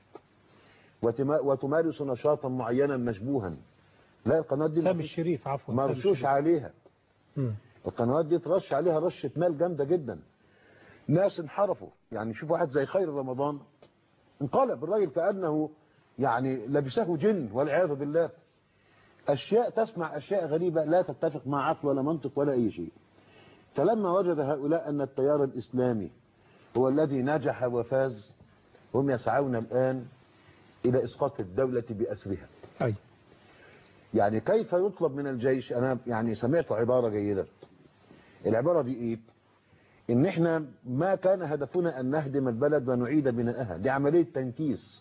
وتمارس نشاطا معينا مشبوها. لا، القنوات دي سامي الشريف عفوا مرشوش عليها. القنوات دي ترش عليها رشة مال جامدة جدا. ناس انحرفوا، يعني شوف واحد زي خير رمضان انقلب الراجل كأنه يعني لبسه جن والعياذ بالله. أشياء تسمع أشياء غريبة لا تتفق مع عقل ولا منطق ولا أي شيء. فلما وجد هؤلاء أن التيار الإسلامي هو الذي نجح وفاز، هم يسعون الآن إلى إسقاط الدولة بأسرها. أي. يعني كيف يطلب من الجيش؟ أنا يعني سمعت عبارة جيدة. العبارة دي إيه؟ إن إحنا ما كان هدفنا أن نهدم البلد ونعيد بناءها، دي عملية تنكيس،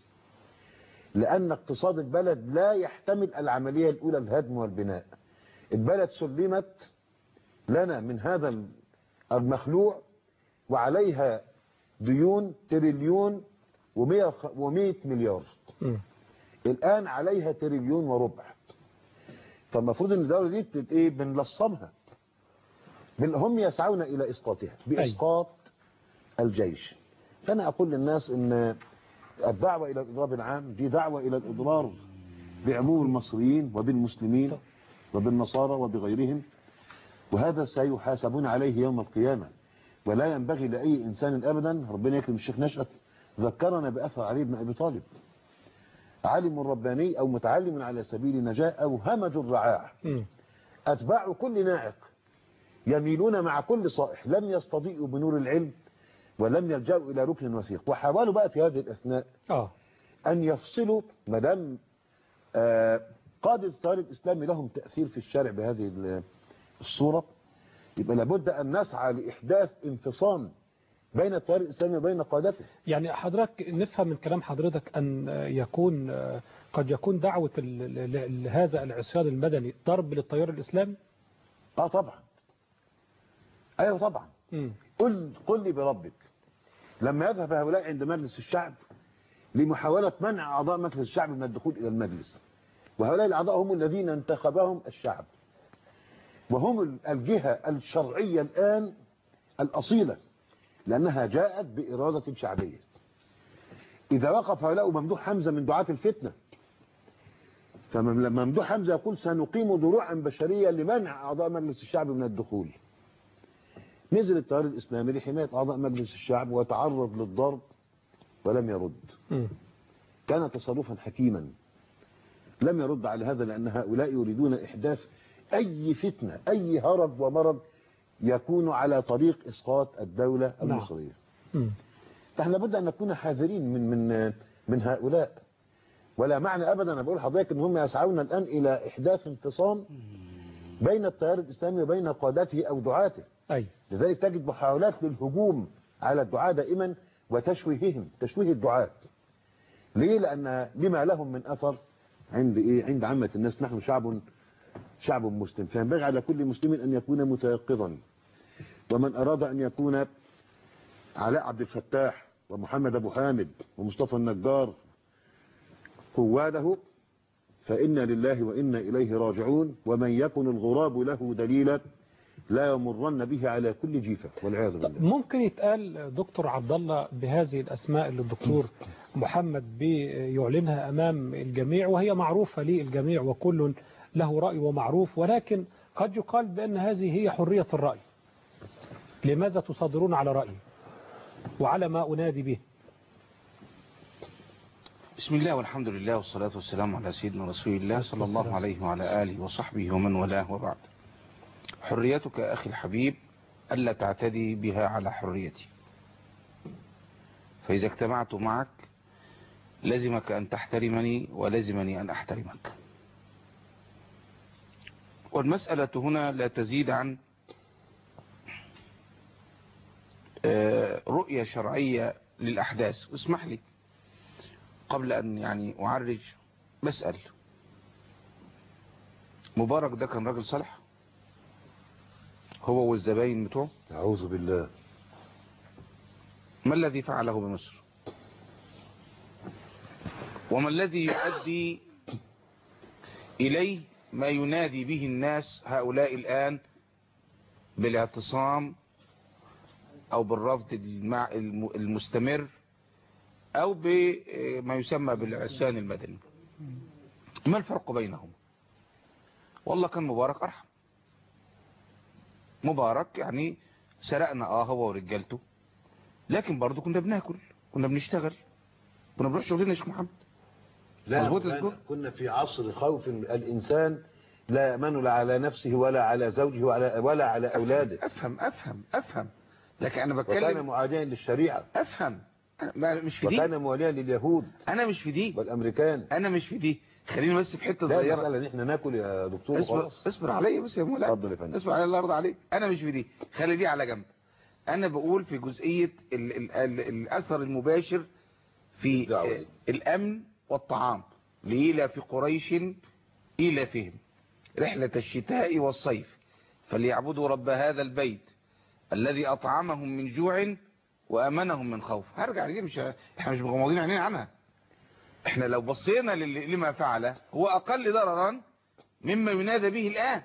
لأن اقتصاد البلد لا يحتمل العملية الأولى الهدم والبناء. البلد سلمت لنا من هذا المخلوع وعليها ديون تريليون و100 مليار. الآن عليها تريليون وربع. فالمفروض ان الدولة دي بنلصمها. هم يسعون إلى إسقاطها بإسقاط الجيش. فأنا أقول للناس ان الدعوة إلى الإضراب العام دي دعوة إلى الإضرار بعموم المصريين وبالمسلمين وبالنصارى وبغيرهم، وهذا سيحاسبون عليه يوم القيامة. ولا ينبغي لأي إنسان أبدا. ربنا يكرم الشيخ نشأت ذكرنا بأثر علي بن أبي طالب، عالم رباني أو متعلم على سبيل النجاة أو همج الرعاع، أتباع كل ناعق يميلون مع كل صائح، لم يستضيئوا بنور العلم ولم يلجأوا إلى ركن وثيق. وحاولوا بقى في هذه الأثناء أن يفصلوا مدام قادة التيار الإسلامي لهم تأثير في الشارع بهذه الصورة، يبقى لابد أن نسعى لإحداث انفصام بين التيار الإسلامي وبين قادته. يعني حضرتك نفهم من كلام حضرتك أن قد يكون دعوة هذا العصيان المدني ضرب للتيار الإسلامي؟ طبعا. أيوه طبعا. قل لي بربك، لما يذهب هؤلاء عند مجلس الشعب لمحاولة منع أعضاء مجلس الشعب من الدخول إلى المجلس، وهؤلاء الأعضاء هم الذين انتخبهم الشعب وهم الجهة الشرعية الآن الأصيلة لأنها جاءت بإرادة شعبية. إذا وقف هؤلاء ممدوح حمزة من دعاة الفتنة، فلما ممدوح حمزة يقول سنقيم دروعا بشرية لمنع أعضاء مجلس الشعب من الدخول، نزل التيار الإسلامي لحماية أعضاء مجلس الشعب وتعرض للضرب ولم يرد. كان تصرفا حكيما، لم يرد على هذا، لأن هؤلاء يريدون إحداث أي فتنة أي هرب ومرض يكون على طريق إسقاط الدولة المصرية. فاحنا لابد أن نكون حذرين من هؤلاء. ولا معنى أبدا أنا بقول حضرتك أن هم يسعون الآن إلى إحداث انفصام بين التيار الإسلامي وبين قادته أو دعاته. لذلك تجد محاولات للهجوم على الدعاة دائما وتشويههم، تشويه الدعاة. ليه؟ لأن لما لهم من أثر عند عامة الناس. نحن شعب مسلم، فينبغي على كل مسلم أن يكون متيقظا. ومن أراد أن يكون علاء عبد الفتاح ومحمد أبو حامد ومصطفى النجار قواده فإنا لله وإنا إليه راجعون. ومن يكن الغراب له دليلا لا يمرن به على كل جيفة والعياذ بالله. ممكن يتقال دكتور عبد الله بهذه الأسماء اللي الدكتور محمد بيعلنها أمام الجميع وهي معروفة للجميع وكل له رأي ومعروف، ولكن قد يقال بأن هذه هي حرية الرأي. لماذا تصادرون على رأيي وعلى ما أنادي به؟ بسم الله والحمد لله والصلاة والسلام على سيدنا رسول الله صلى الله عليه وعلى آله وصحبه ومن والاه وبعد. حريتك أخي الحبيب ألا تعتدي بها على حريتي. فإذا اجتمعت معك لزمك أن تحترمني ولزمني أن أحترمك. والمسألة هنا لا تزيد عن رؤية شرعية للأحداث. واسمح لي قبل أن يعني أعرج بسأل، مبارك ده كان راجل صالح هو والزباين بتوعه؟ أعوذ بالله. ما الذي فعله بمصر؟ وما الذي يؤدي إليه ما ينادي به الناس هؤلاء الآن بالاعتصام أو بالرفض المستمر أو بما يسمى بالعصيان المدني؟ ما الفرق بينهم؟ والله كان مبارك أرحم. مبارك يعني سرقنا هو ورجالته، لكن برضو كنا بناكل، كنا بنشتغل، كنا بنروح شغلنا يا شيخ محمد. لا كنا في عصر خوف الإنسان لا يأمن لا على نفسه ولا على زوجه ولا على أولاده. أفهم لكن أنا بتكلم. وكان معاديا للشريعة. أفهم. مش في دي. وكان مواليا لليهود. أنا مش في دي. والأمريكان. أنا مش في دي. خليني بس في حتة صغيرة. لا صغيرة. ان احنا ناكل يا دكتور. اصبر عليا بس يا مولانا. اتفضل يا فندم. اصبر عليا الله يرضى عليك. أنا مش في دي. خلي دي على جنب. أنا بقول في جزئية الأثر المباشر في الأمن والطعام. لإلى في قريش إلى فهم رحلة الشتاء والصيف فليعبدوا رب هذا البيت الذي أطعمهم من جوع وأمنهم من خوف. هرجع لدي، احنا مش مغمضين عينينا عنها. احنا لو بصينا لما فعله هو أقل ضررا مما ينادى به الآن،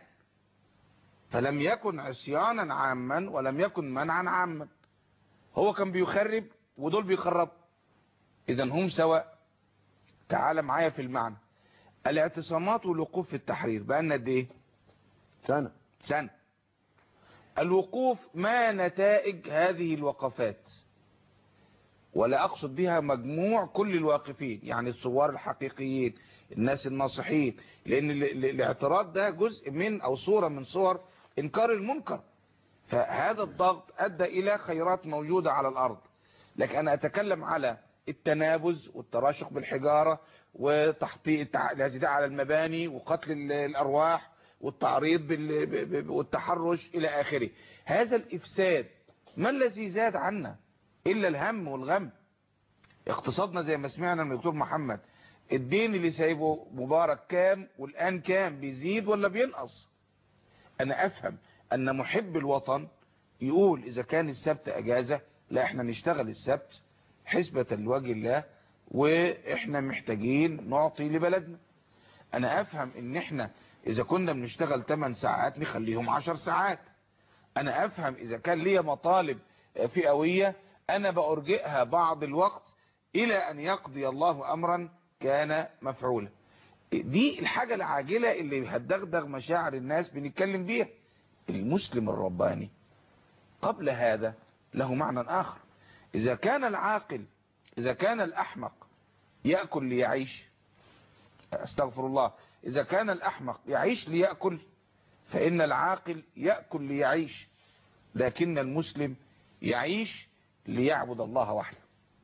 فلم يكن عصيانا عاما ولم يكن منعا عاما. هو كان بيخرب ودول بيخربوا، إذا هم سواء. تعال معايا في المعنى. الاعتصامات والوقوف في التحرير بقالنا قد ايه؟ سنة. الوقوف ما نتائج هذه الوقفات؟ ولا أقصد بها مجموع كل الواقفين، يعني الثوار الحقيقيين، الناس الناصحين، لأن الاعتراض ده جزء من أو صورة من صور إنكار المنكر. فهذا الضغط أدى إلى خيرات موجودة على الأرض. لكن أنا أتكلم على التنابز والتراشق بالحجارة وتحطيم الاعتداء على المباني وقتل الأرواح والتعريض والتحرش إلى آخره. هذا الإفساد ما الذي زاد عنا إلا الهم والغم؟ اقتصادنا زي ما سمعنا من الدكتور محمد، الدين اللي سايبه مبارك كام والآن كام؟ بيزيد ولا بينقص؟ أنا أفهم أن محب الوطن يقول إذا كان السبت أجازة لا احنا نشتغل السبت حسبة لوجه الله واحنا محتاجين نعطي لبلدنا. انا افهم ان احنا اذا كنا بنشتغل 8 ساعات نخليهم 10 ساعات. انا افهم اذا كان ليا مطالب فئوية انا بأرجئها بعض الوقت الى ان يقضي الله امرا كان مفعولا. دي الحاجة العاجلة اللي هتدغدغ مشاعر الناس بنتكلم بيها. المسلم الرباني قبل هذا له معنى آخر. إذا كان العاقل، إذا كان الأحمق يأكل ليعيش، أستغفر الله، إذا كان الأحمق يعيش ليأكل فإن العاقل يأكل ليعيش، لكن المسلم يعيش ليعبد الله وحده.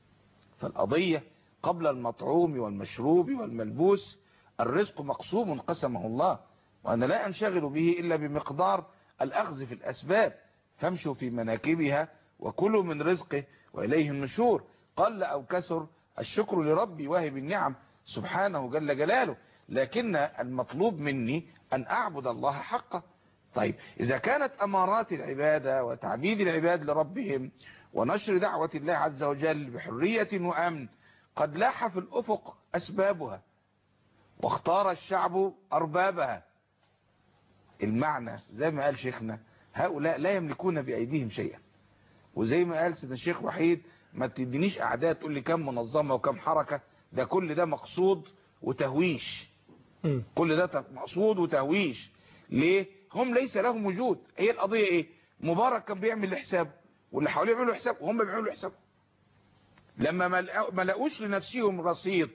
فالقضية قبل المطعوم والمشروب والملبوس الرزق مقسوم قسمه الله، وأنا لا أنشغل به إلا بمقدار الأخذ في الأسباب، فامشوا في مناكبها وكلوا من رزقه وإليه النشور. قل أو كثر الشكر لربي واهب النعم سبحانه جل جلاله، لكن المطلوب مني أن أعبد الله حقه. طيب إذا كانت أمارات العبادة وتعبيد العباد لربهم ونشر دعوة الله عز وجل بحرية وأمن قد لاح في الأفق أسبابها واختار الشعب أربابها، المعنى زي ما قال شيخنا هؤلاء لا يملكون بأيديهم شيئا. وزي ما قال سيدنا الشيخ وحيد ما تدينيش أعداد تقول لي كم منظمة وكم حركة، ده كل ده مقصود وتهويش. كل ده مقصود وتهويش. ليه؟ هم ليس لهم وجود. هي القضية ايه؟ مبارك كان بيعمل حساب واللي حواليه بيعملوا حساب وهم بيعملوا حساب. لما ما لقوش لنفسهم رصيد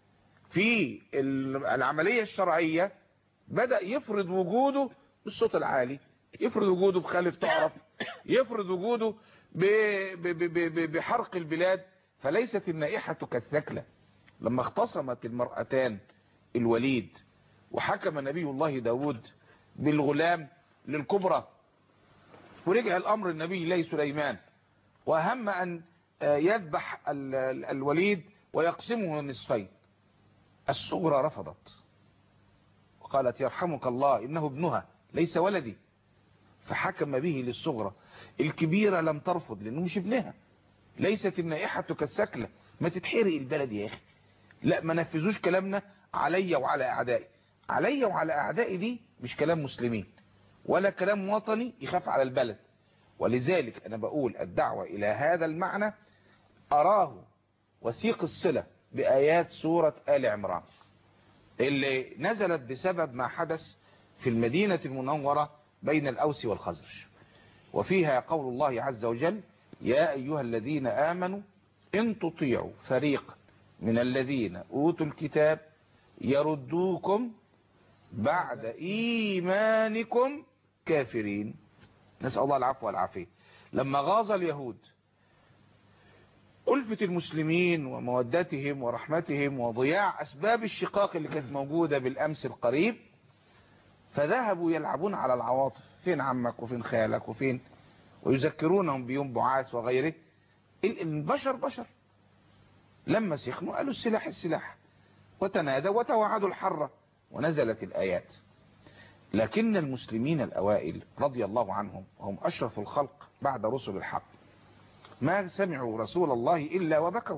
في العملية الشرعية بدأ يفرض وجوده بالصوت العالي، يفرض وجوده بخالف تعرف، يفرض وجوده بحرق البلاد. فليست النائحة كالثكلى. لما اختصمت المرأتان الوليد وحكم نبي الله داود بالغلام للكبرى، ورجع الأمر النبي الله سليمان وهم أن يذبح الوليد ويقسمه نصفين، الصغرى رفضت وقالت يرحمك الله إنه ابنها ليس ولدي، فحكم به للصغرى. الكبيرة لم ترفض لأنه مش ابنها. ليست النائحة كالثكلى، ما تتحرق البلد يا أخي، لا ما نفذوش كلامنا علي وعلى أعدائي. علي وعلى أعدائي دي مش كلام مسلمين ولا كلام وطني يخاف على البلد. ولذلك أنا بقول الدعوة إلى هذا المعنى أراه وثيق الصلة بآيات سورة آل عمران اللي نزلت بسبب ما حدث في المدينة المنورة بين الأوس والخزرج، وفيها قول الله عز وجل يا أيها الذين آمنوا إن تطيعوا فريقا من الذين أوتوا الكتاب يردوكم بعد إيمانكم كافرين. نسأل الله العفو والعافية. لما غاظ اليهود ألفة المسلمين ومودتهم ورحمتهم وضياع أسباب الشقاق اللي كانت موجودة بالأمس القريب، فذهبوا يلعبون على العواطف، فين عمك وفين خالك وفين، ويذكرونهم بيوم بعاث وغيره. البشر بشر، لما سخنوا قالوا السلاح السلاح، وتنادوا وتوعدوا الحرة، ونزلت الآيات. لكن المسلمين الأوائل رضي الله عنهم وهم أشرف الخلق بعد رسل الحق ما سمعوا رسول الله إلا وبكوا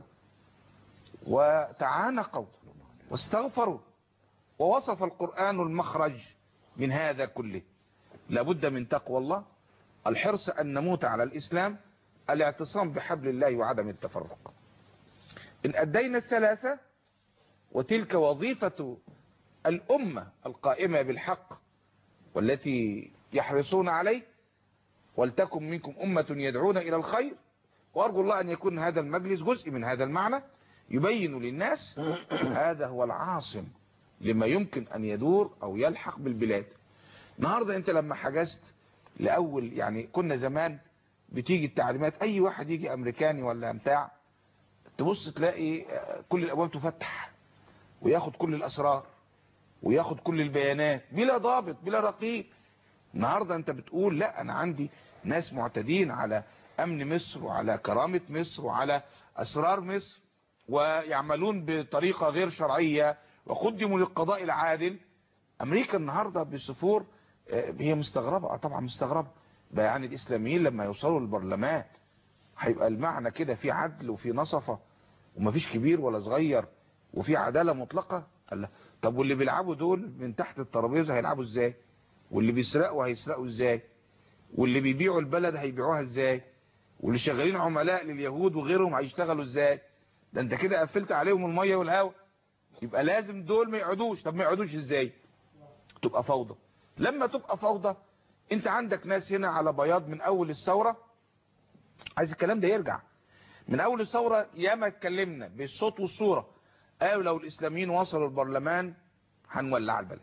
وتعانقوا واستغفروا، ووصف القرآن المخرج من هذا كله. لابد من تقوى الله، الحرص أن نموت على الإسلام، الاعتصام بحبل الله وعدم التفرق. إن أدينا الثلاثة، وتلك وظيفة الأمة القائمة بالحق والتي يحرصون عليه، ولتكن منكم أمة يدعون إلى الخير. وأرجو الله أن يكون هذا المجلس جزء من هذا المعنى، يبين للناس هذا هو العاصم لما يمكن أن يدور أو يلحق بالبلاد. النهاردة أنت لما حجزت لأول، يعني كنا زمان بتيجي التعليمات أي واحد يجي أمريكاني ولا متاع تبص تلاقي كل الأبواب تفتح وياخد كل الأسرار وياخد كل البيانات بلا ضابط بلا رقيب. النهاردة أنت بتقول لا، أنا عندي ناس معتدين على أمن مصر وعلى كرامة مصر وعلى أسرار مصر ويعملون بطريقة غير شرعية وقدموا للقضاء العادل. أمريكا النهاردة بسفور هي مستغربة، طبعا مستغربة. يعني الإسلاميين لما يوصلوا للبرلمان هيبقى المعنى كده في عدل وفي نصفة ومفيش كبير ولا صغير وفي عدالة مطلقة. الله، طب واللي بيلعبوا دول من تحت الترابيزة هيلعبوا ازاي؟ واللي بيسرقوا هيسرقوا ازاي؟ واللي بيبيعوا البلد هيبيعوها ازاي؟ واللي شغالين عملاء لليهود وغيرهم هيشتغلوا ازاي؟ ده انت كده قفلت عليهم المية والهواء. يبقى لازم دول ما يقعدوش. طب ما يقعدوش ازاي؟ تبقى فوضى. لما تبقى فوضى انت عندك ناس هنا على بياض من اول الثورة، عايز الكلام ده يرجع من اول الثورة. ياما اتكلمنا بالصوت والصورة، قالوا لو الاسلاميين وصلوا البرلمان هنولع البلد،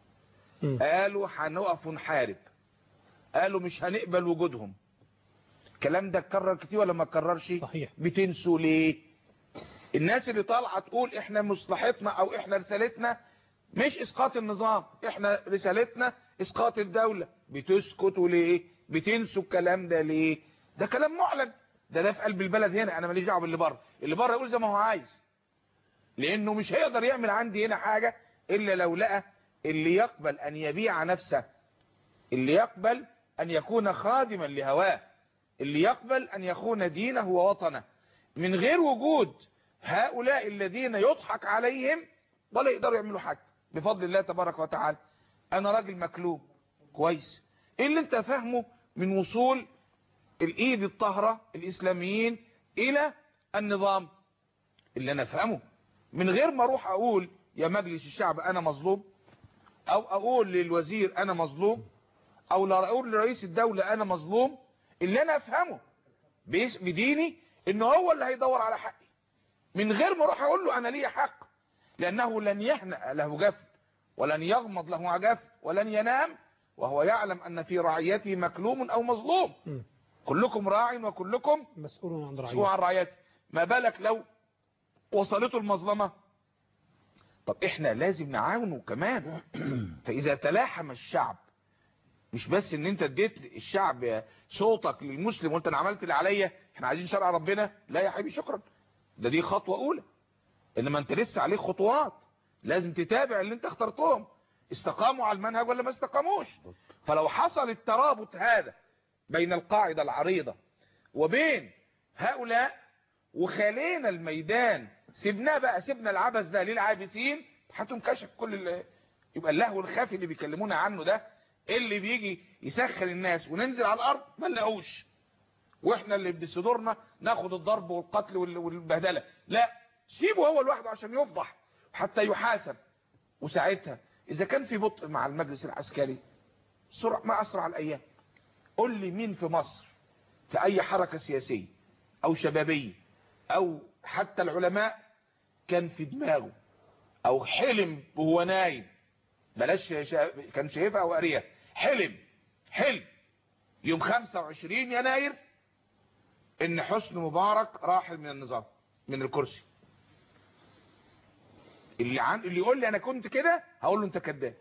قالوا هنقف ونحارب، قالوا مش هنقبل وجودهم. الكلام ده اتكرر كتير ولا ما اتكررش؟ صحيح. بتنسوا ليه؟ الناس اللي طالعه تقول احنا مصلحتنا او احنا رسالتنا مش اسقاط النظام، احنا رسالتنا اسقاط الدولة، بتسكتوا ليه؟ بتنسوا الكلام ده ليه؟ ده كلام معلن، ده في قلب البلد هنا. انا ماليش دعوه باللي بره، اللي بره يقول زي ما هو عايز، لانه مش هيقدر يعمل عندي هنا حاجة الا لو لقى اللي يقبل ان يبيع نفسه، اللي يقبل ان يكون خادما لهواه، اللي يقبل ان يخون دينه ووطنه. من غير وجود هؤلاء الذين يضحك عليهم ولا يقدروا يعملوا حاجة بفضل الله تبارك وتعالى. انا راجل مكلوم كويس. ايه اللي انت فاهمه من وصول الايد الطاهرة الاسلاميين الى النظام؟ اللي انا فاهمه من غير ما اروح اقول يا مجلس الشعب انا مظلوم، او اقول للوزير انا مظلوم، او لا اقول لرئيس الدولة انا مظلوم. اللي انا افهمه باسم ديني انه هو اللي هيدور على حقي، من غير ما اروح اقول له انا لي حق، لانه لن يهنأ له جفن ولن يغمض له عجف ولن ينام وهو يعلم ان في رعيته مكلوم او مظلوم. كلكم راع وكلكم مسؤول عن رعيته. ما بالك لو وصلته المظلمة؟ طب احنا لازم نعاونه كمان. فاذا تلاحم الشعب، مش بس ان انت اديت الشعب صوتك للمسلم وانت انا عملت اللي عليا، احنا عايزين شرع ربنا، لا يا حبيبي شكرا، دي خطوة اولى، انما انت لسه عليك خطوات، لازم تتابع اللي انت اخترتهم استقاموا على المنهج ولا ما استقاموش. فلو حصل الترابط هذا بين القاعدة العريضة وبين هؤلاء وخلينا الميدان سيبناه بقى، سيبنا العبث ده للعابثين، هتنكشف كل يبقى اللهو الخافي اللي بيكلمونا عنه ده، اللي بيجي يسخن الناس وننزل على الارض ما نلاقوش، واحنا اللي بصدورنا ناخد الضرب والقتل والبهدله. لا، سيبه هو لوحده عشان يفضح حتى يحاسب. وساعتها اذا كان في بطء مع المجلس العسكري، سرعه ما اسرع الايام. قول لي مين في مصر في اي حركه سياسيه او شبابيه او حتى العلماء كان في دماغه او حلم وهو نايم، بلاش كان شايفها او قاريها، حلم يوم 25 يناير ان حسني مبارك راحل من النظام من الكرسي؟ اللي يقول لي انا كنت كده هقول له انت كذاب.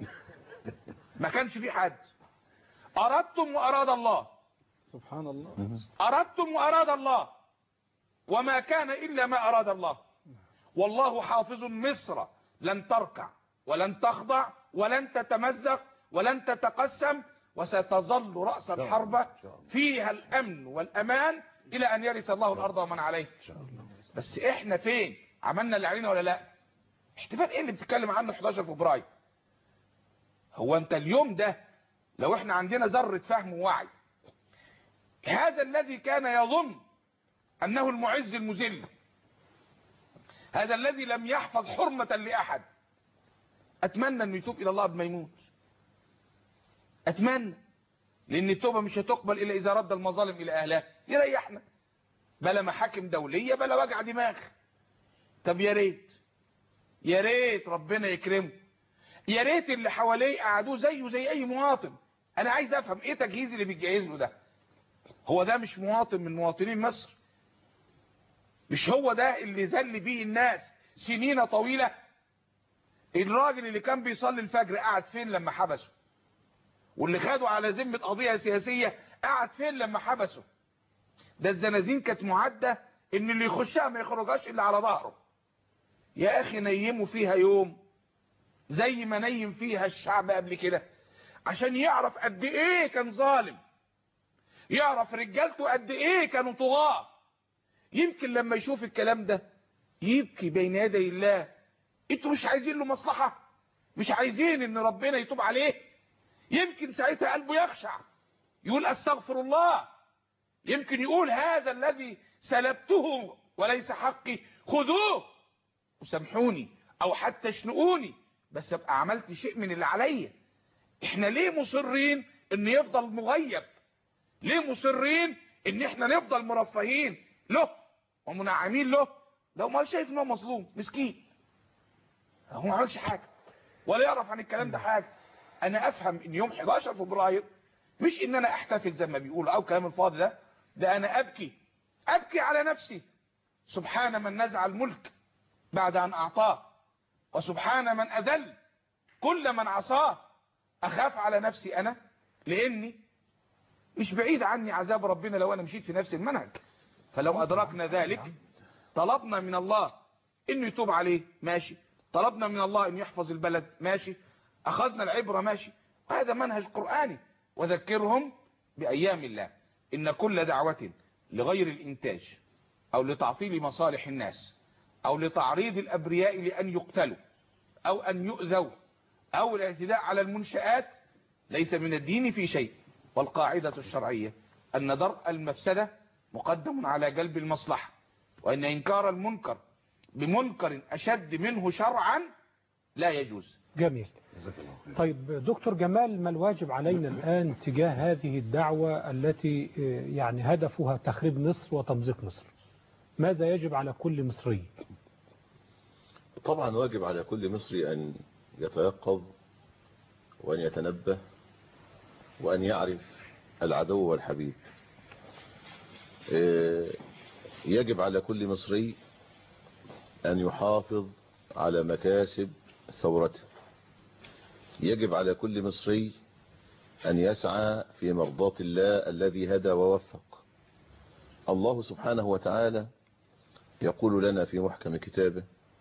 ما كانش في حد. اردتم واراد الله، سبحان الله. اردتم واراد الله، وما كان الا ما اراد الله. والله حافظ مصر لن تركع ولن تخضع ولن تتمزق ولن تتقسم، وستظل رأس الحرب فيها الامن والامان الى ان يرث الله الارض ومن عليه. بس احنا فين؟ عملنا اللي علينا ولا لا؟ احتفال ايه اللي بتتكلم عنه 11 فبراير؟ هو انت اليوم ده لو احنا عندنا ذرة فهم ووعي، هذا الذي كان يظن انه المعز المذل، هذا الذي لم يحفظ حرمة لأحد، اتمنى انه يتوب الى الله قبل ما يموت. اتمنى، لان التوبة مش هتقبل الا اذا رد المظالم الى اهلها، يريحنا بلا محاكم دولية بلا وجع دماغ. طب يا ريت ربنا يكرمه، يا ريت اللي حواليه قعدوه زيه زي اي مواطن. انا عايز افهم ايه تجهيز اللي بيتجهز له ده؟ هو ده مش مواطن من مواطنين مصر؟ مش هو ده اللي ذل بيه الناس سنين طويلة؟ الراجل اللي كان بيصلي الفجر قعد فين لما حبسه؟ واللي خدوا على ذمة قضية سياسية قعد فين لما حبسه؟ ده الزنازين كانت معدة ان اللي يخشها ما يخرجهاش الا على ظهره. يا اخي نيموا فيها يوم زي ما نيم فيها الشعب قبل كده، عشان يعرف قد ايه كان ظالم، يعرف رجالته قد ايه كانوا طغاة. يمكن لما يشوف الكلام ده يبكي بين يدي الله. انتوا مش عايزين له مصلحة؟ مش عايزين ان ربنا يتوب عليه؟ يمكن ساعتها قلبه يخشع يقول استغفر الله، يمكن يقول هذا الذي سلبته وليس حقي خذوه وسامحوني او حتى اشنقوني، بس ابقى عملت شيء من اللي عليا. احنا ليه مصرين ان يفضل مغيب؟ ليه مصرين ان احنا نفضل مرفهين له ومنعمين له؟ لو ما شايف انه مظلوم مسكين، هو ما عملش حاجه ولا يعرف عن الكلام ده حاجه. انا افهم ان يوم 11 فبراير مش ان انا احتفل زي ما بيقولوا او كلام الفاضي ده انا ابكي على نفسي. سبحان من نزع الملك بعد ان اعطاه، وسبحان من اذل كل من عصاه. اخاف على نفسي انا، لاني مش بعيد عني عذاب ربنا لو انا مشيت في نفس المنهج. فلو ادركنا ذلك طلبنا من الله انه يتوب عليه، ماشي. طلبنا من الله انه يحفظ البلد، ماشي. اخذنا العبرة، ماشي. هذا منهج قرآني. وذكرهم بايام الله. ان كل دعوة لغير الانتاج او لتعطيل مصالح الناس او لتعريض الابرياء لان يقتلوا او ان يؤذوا او الاعتداء على المنشآت ليس من الدين في شيء. والقاعدة الشرعية ان درء المفسدة مقدم على جلب المصلحة، وان انكار المنكر بمنكر اشد منه شرعا لا يجوز. جميل. طيب دكتور جمال، ما الواجب علينا الآن تجاه هذه الدعوة التي يعني هدفها تخريب مصر وتمزيق مصر؟ ماذا يجب على كل مصري؟ طبعا واجب على كل مصري أن يتيقظ وأن يتنبه وأن يعرف العدو والحبيب. يجب على كل مصري أن يحافظ على مكاسب ثورته. يجب على كل مصري أن يسعى في مرضاة الله الذي هدى ووفق. الله سبحانه وتعالى يقول لنا في محكم كتابه: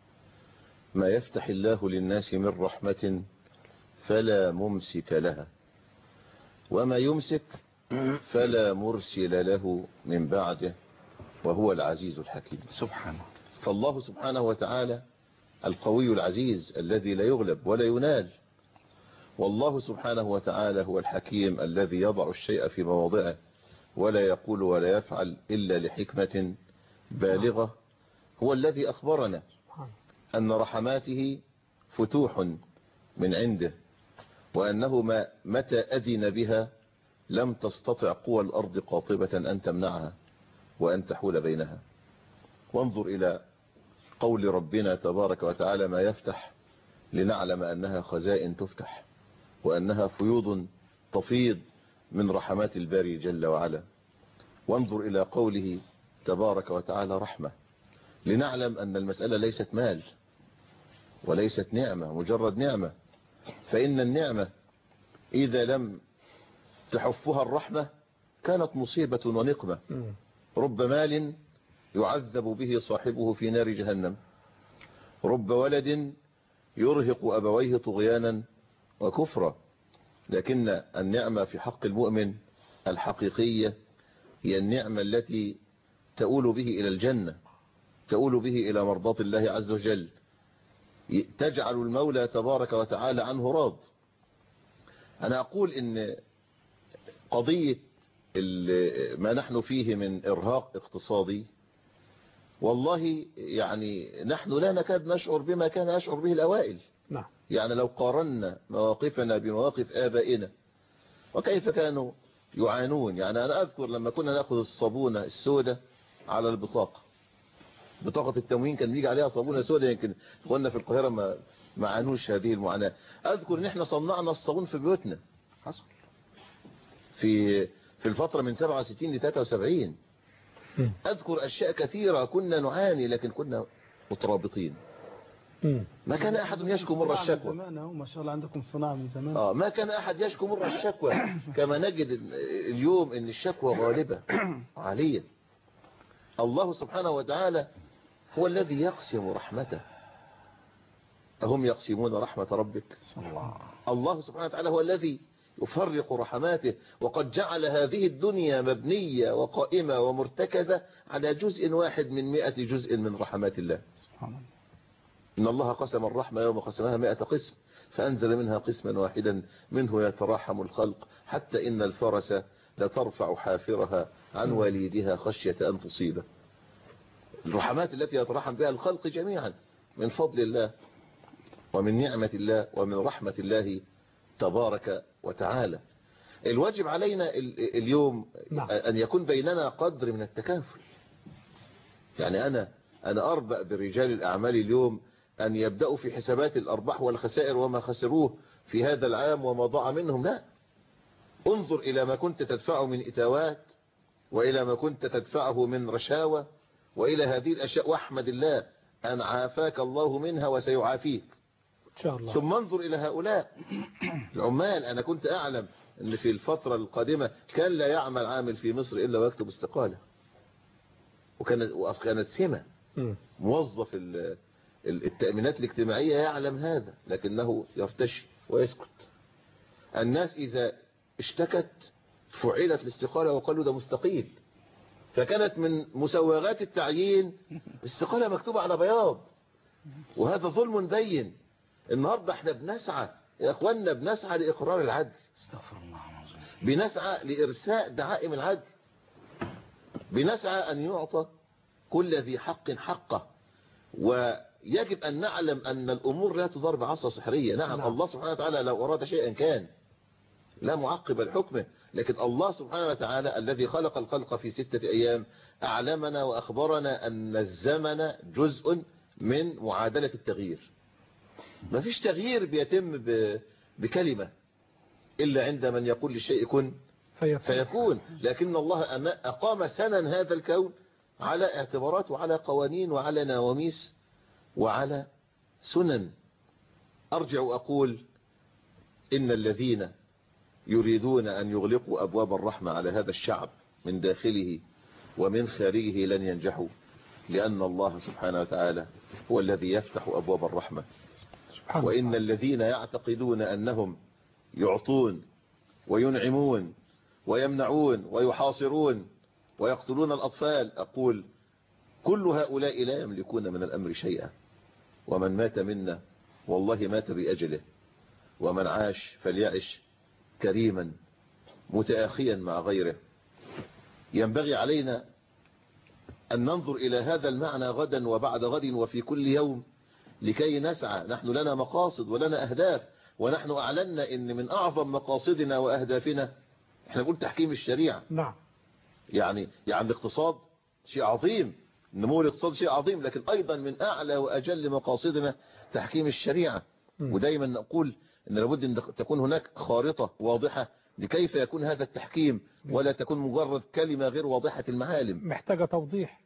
ما يفتح الله للناس من رحمة فلا ممسك لها وما يمسك فلا مرسل له من بعده وهو العزيز الحكيم. سبحانه. فالله سبحانه وتعالى القوي العزيز الذي لا يغلب ولا ينال، والله سبحانه وتعالى هو الحكيم الذي يضع الشيء في مواضعه ولا يقول ولا يفعل إلا لحكمة بالغة. هو الذي أخبرنا أن رحماته فتوح من عنده، وأنه متى أذن بها لم تستطع قوى الأرض قاطبة أن تمنعها وأن تحول بينها. وانظر إلى قول ربنا تبارك وتعالى: ما يفتح، لنعلم أنها خزائن تفتح وأنها فيوض تفيض من رحمات الباري جل وعلا. وانظر إلى قوله تبارك وتعالى: رحمة، لنعلم أن المسألة ليست مال وليست نعمة، مجرد نعمة. فإن النعمة إذا لم تحفها الرحمة كانت مصيبة ونقمة. رب مال يعذب به صاحبه في نار جهنم، رب ولد يرهق أبويه طغيانا وكفرا. لكن النعمة في حق المؤمن الحقيقية هي النعمة التي تؤول به إلى الجنة، تؤول به إلى مرضاة الله عز وجل، تجعل المولى تبارك وتعالى عنه راض. أنا أقول إن قضية ما نحن فيه من إرهاق اقتصادي، والله يعني نحن لا نكاد نشعر بما كان يشعر به الأوائل. نعم. يعني لو قارنا مواقفنا بمواقف آبائنا وكيف كانوا يعانون. يعني أنا أذكر لما كنا نأخذ الصابونة السوداء على البطاقة، بطاقة التموين كان بيجي عليها صابونة سوداء، يمكن اخواننا في القاهرة ما عانوش هذه المعاناة. أذكر إن احنا صنعنا الصابون في بيوتنا في الفترة من 67 ل 73. أذكر أشياء كثيرة كنا نعاني لكن كنا مترابطين. ما كان أحد يشكو مر الشكوى. ما شاء الله عندكم صناعة من زمان. ما كان أحد يشكو مر الشكوى كما نجد اليوم إن الشكوى غالبة عالية. الله سبحانه وتعالى هو الذي يقسم رحمته. أهم يقسمون رحمة ربك؟ الله سبحانه وتعالى هو الذي يفرق رحماته، وقد جعل هذه الدنيا مبنية وقائمة ومرتكزة على جزء واحد من 100 جزء من رحمات الله. سبحان الله. إن الله قسم الرحمة يوم قسمها 100 قسم فأنزل منها قسما واحدا منه يتراحم الخلق حتى إن الفرس لترفع حافرها عن واليدها خشية أن تصيبه. الرحمات التي يترحم بها الخلق جميعا من فضل الله ومن نعمة الله ومن رحمة الله تبارك وتعالى. الواجب علينا اليوم أن يكون بيننا قدر من التكافل. يعني أنا أربأ برجال الأعمال اليوم أن يبدأوا في حسابات الأرباح والخسائر وما خسروه في هذا العام وما ضاع منهم. لا، انظر إلى ما كنت تدفعه من إتاوات وإلى ما كنت تدفعه من رشاوى وإلى هذه الأشياء، واحمد الله أن عافاك الله منها وسيعافيك إن شاء الله. ثم انظر إلى هؤلاء العمال. أنا كنت أعلم أن في الفترة القادمة كان لا يعمل عامل في مصر إلا ويكتب استقالة، وكانت سمة. موظف التأمينات الاجتماعية يعلم هذا لكنه يرتشي ويسكت. الناس إذا اشتكت فعلت الاستقالة وقالوا ده مستقيل. فكانت من مسوغات التعيين استقالة مكتوبة على بياض، وهذا ظلم بين. النهاردة احنا بنسعى يا اخواننا، بنسعى لإقرار العدل، بنسعى لإرساء دعائم العدل، بنسعى أن يعطى كل ذي حق حقه. ويجب أن نعلم أن الأمور لا تدار بعصا سحرية. نعم الله سبحانه وتعالى لو أراد شيئا كان، لا معقب الحكم، لكن الله سبحانه وتعالى الذي خلق الخلق في 6 أيام أعلمنا وأخبرنا أن الزمن جزء من معادلة التغيير. ما فيش تغيير بيتم بكلمة إلا عند من يقول للشيء كن فيكون. لكن الله أقام سنا هذا الكون على اعتبارات وعلى قوانين وعلى نواميس وعلى سنن. أرجع وأقول إن الذين يريدون أن يغلقوا أبواب الرحمة على هذا الشعب من داخله ومن خارجه لن ينجحوا، لأن الله سبحانه وتعالى هو الذي يفتح أبواب الرحمة. وإن الذين يعتقدون أنهم يعطون وينعمون ويمنعون ويحاصرون ويقتلون الأطفال، أقول كل هؤلاء لا يملكون من الأمر شيئا. ومن مات منا والله مات بأجله، ومن عاش فليعش كريما متآخيا مع غيره. ينبغي علينا أن ننظر إلى هذا المعنى غدا وبعد غد وفي كل يوم لكي نسعى. نحن لنا مقاصد ولنا أهداف، ونحن أعلنا إن من أعظم مقاصدنا وأهدافنا احنا نقول تحكيم الشريعة. نعم. يعني الاقتصاد شيء عظيم، نمو الاقتصاد شيء عظيم، لكن أيضا من أعلى وأجل مقاصدنا تحكيم الشريعة. ودايما نقول إن لابد أن تكون هناك خارطة واضحة لكيف يكون هذا التحكيم، ولا تكون مجرد كلمة غير واضحة المعالم، محتاجة توضيح.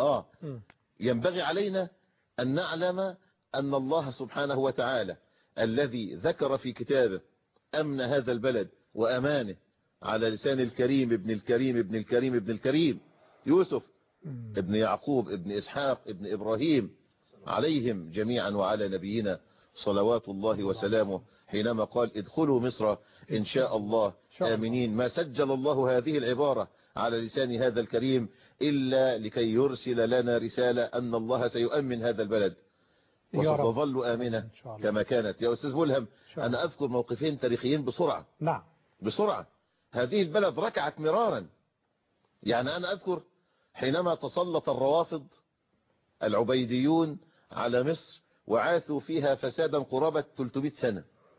ينبغي علينا أن نعلم أن الله سبحانه وتعالى الذي ذكر في كتابه أمن هذا البلد وأمانه على لسان الكريم ابن الكريم ابن الكريم ابن الكريم يوسف ابن يعقوب ابن إسحاق ابن إبراهيم عليهم جميعا وعلى نبينا صلوات الله وسلامه، حينما قال ادخلوا مصر إن شاء الله آمنين. ما سجل الله هذه العبارة على لسان هذا الكريم إلا لكي يرسل لنا رسالة أن الله سيؤمن هذا البلد وستظل آمنة كما كانت. يا أستاذ ملهم، أنا أذكر موقفين تاريخيين بسرعة. نعم بسرعة. هذه البلد ركعت مرارا. يعني أنا أذكر حينما تسلط الروافض العبيديون على مصر وعاثوا فيها فسادا قرابة 300 سنة،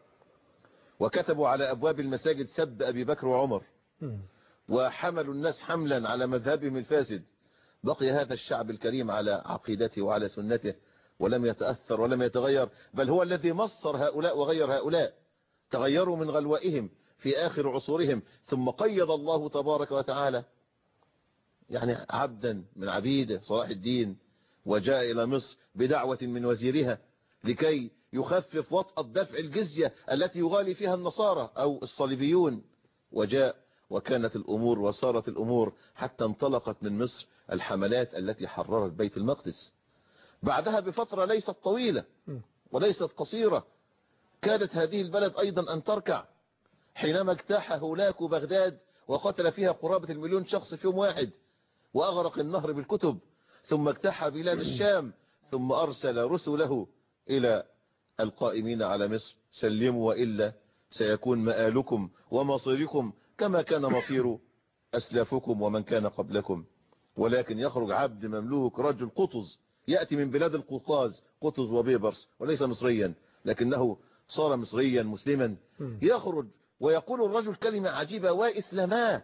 وكتبوا على أبواب المساجد سب أبي بكر وعمر، وحملوا الناس حملا على مذهبهم الفاسد. بقي هذا الشعب الكريم على عقيدته وعلى سنته ولم يتأثر ولم يتغير، بل هو الذي مصر هؤلاء وغير هؤلاء. تغيروا من غلوائهم في آخر عصورهم، ثم قيض الله تبارك وتعالى يعني عبدا من عبيده صلاح الدين، وجاء إلى مصر بدعوة من وزيرها لكي يخفف وطأة دفع الجزية التي يغالي فيها النصارى أو الصليبيون. وجاء وكانت الأمور وصارت الأمور حتى انطلقت من مصر الحملات التي حررت بيت المقدس. بعدها بفترة ليست طويلة وليست قصيرة كادت هذه البلد أيضا أن تركع، حينما اجتاح هولاك بغداد وقتل فيها قرابة 1,000,000 شخص في يوم واحد، وأغرق النهر بالكتب، ثم اجتاح بلاد الشام، ثم أرسل رسله إلى القائمين على مصر سلموا وإلا سيكون مآلكم ومصيركم كما كان مصير أسلافكم ومن كان قبلكم. ولكن يخرج عبد مملوك رجل قطز يأتي من بلاد القوقاز، قطز وبيبرس، وليس مصريا لكنه صار مصريا مسلما، يخرج ويقول الرجل كلمة عجيبة وإسلاما،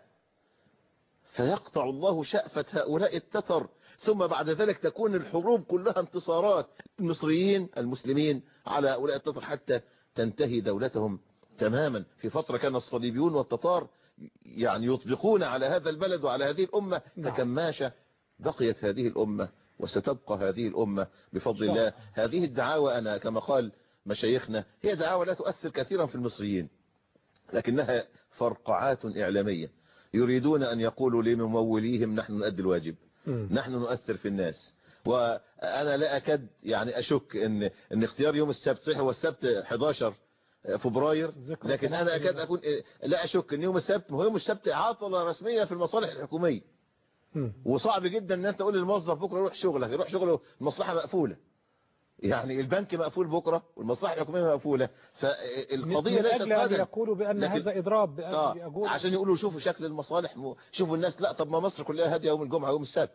فيقطع الله شأفة هؤلاء التتر. ثم بعد ذلك تكون الحروب كلها انتصارات المصريين المسلمين على هؤلاء التتر حتى تنتهي دولتهم تماما. في فترة كان الصليبيون والتتار يعني يطبقون على هذا البلد وعلى هذه الأمة ككماشة. بقيت هذه الأمة وستبقى هذه الأمة بفضل الله. هذه الدعاوى أنا كما قال مشايخنا هي دعاوى لا تؤثر كثيرا في المصريين، لكنها فرقعات إعلامية يريدون أن يقولوا لمموليهم نحن نؤدي الواجب، نحن نؤثر في الناس. وأنا لا أكاد يعني أشك إن اختيار يوم السبت صحيح هو السبت 11 فبراير، لكن أنا أكاد أكون لا أشك إن يوم السبت هو يوم السبت عطلة رسمية في المصالح الحكومية، وصعب جدا إن أنت تقول للموظف بكرة روح شغلك، يروح شغله المصلحة مقفولة، يعني البنك مقفول بكرة والمصلحة الحكومية مقفولة. فالقضية ليست غدا يقولوا بأن هذا إضراب عشان يقولوا شوفوا شكل المصالح، شوفوا الناس. لا، طب ما مصر كلها هادية يوم الجمعة يوم السبت،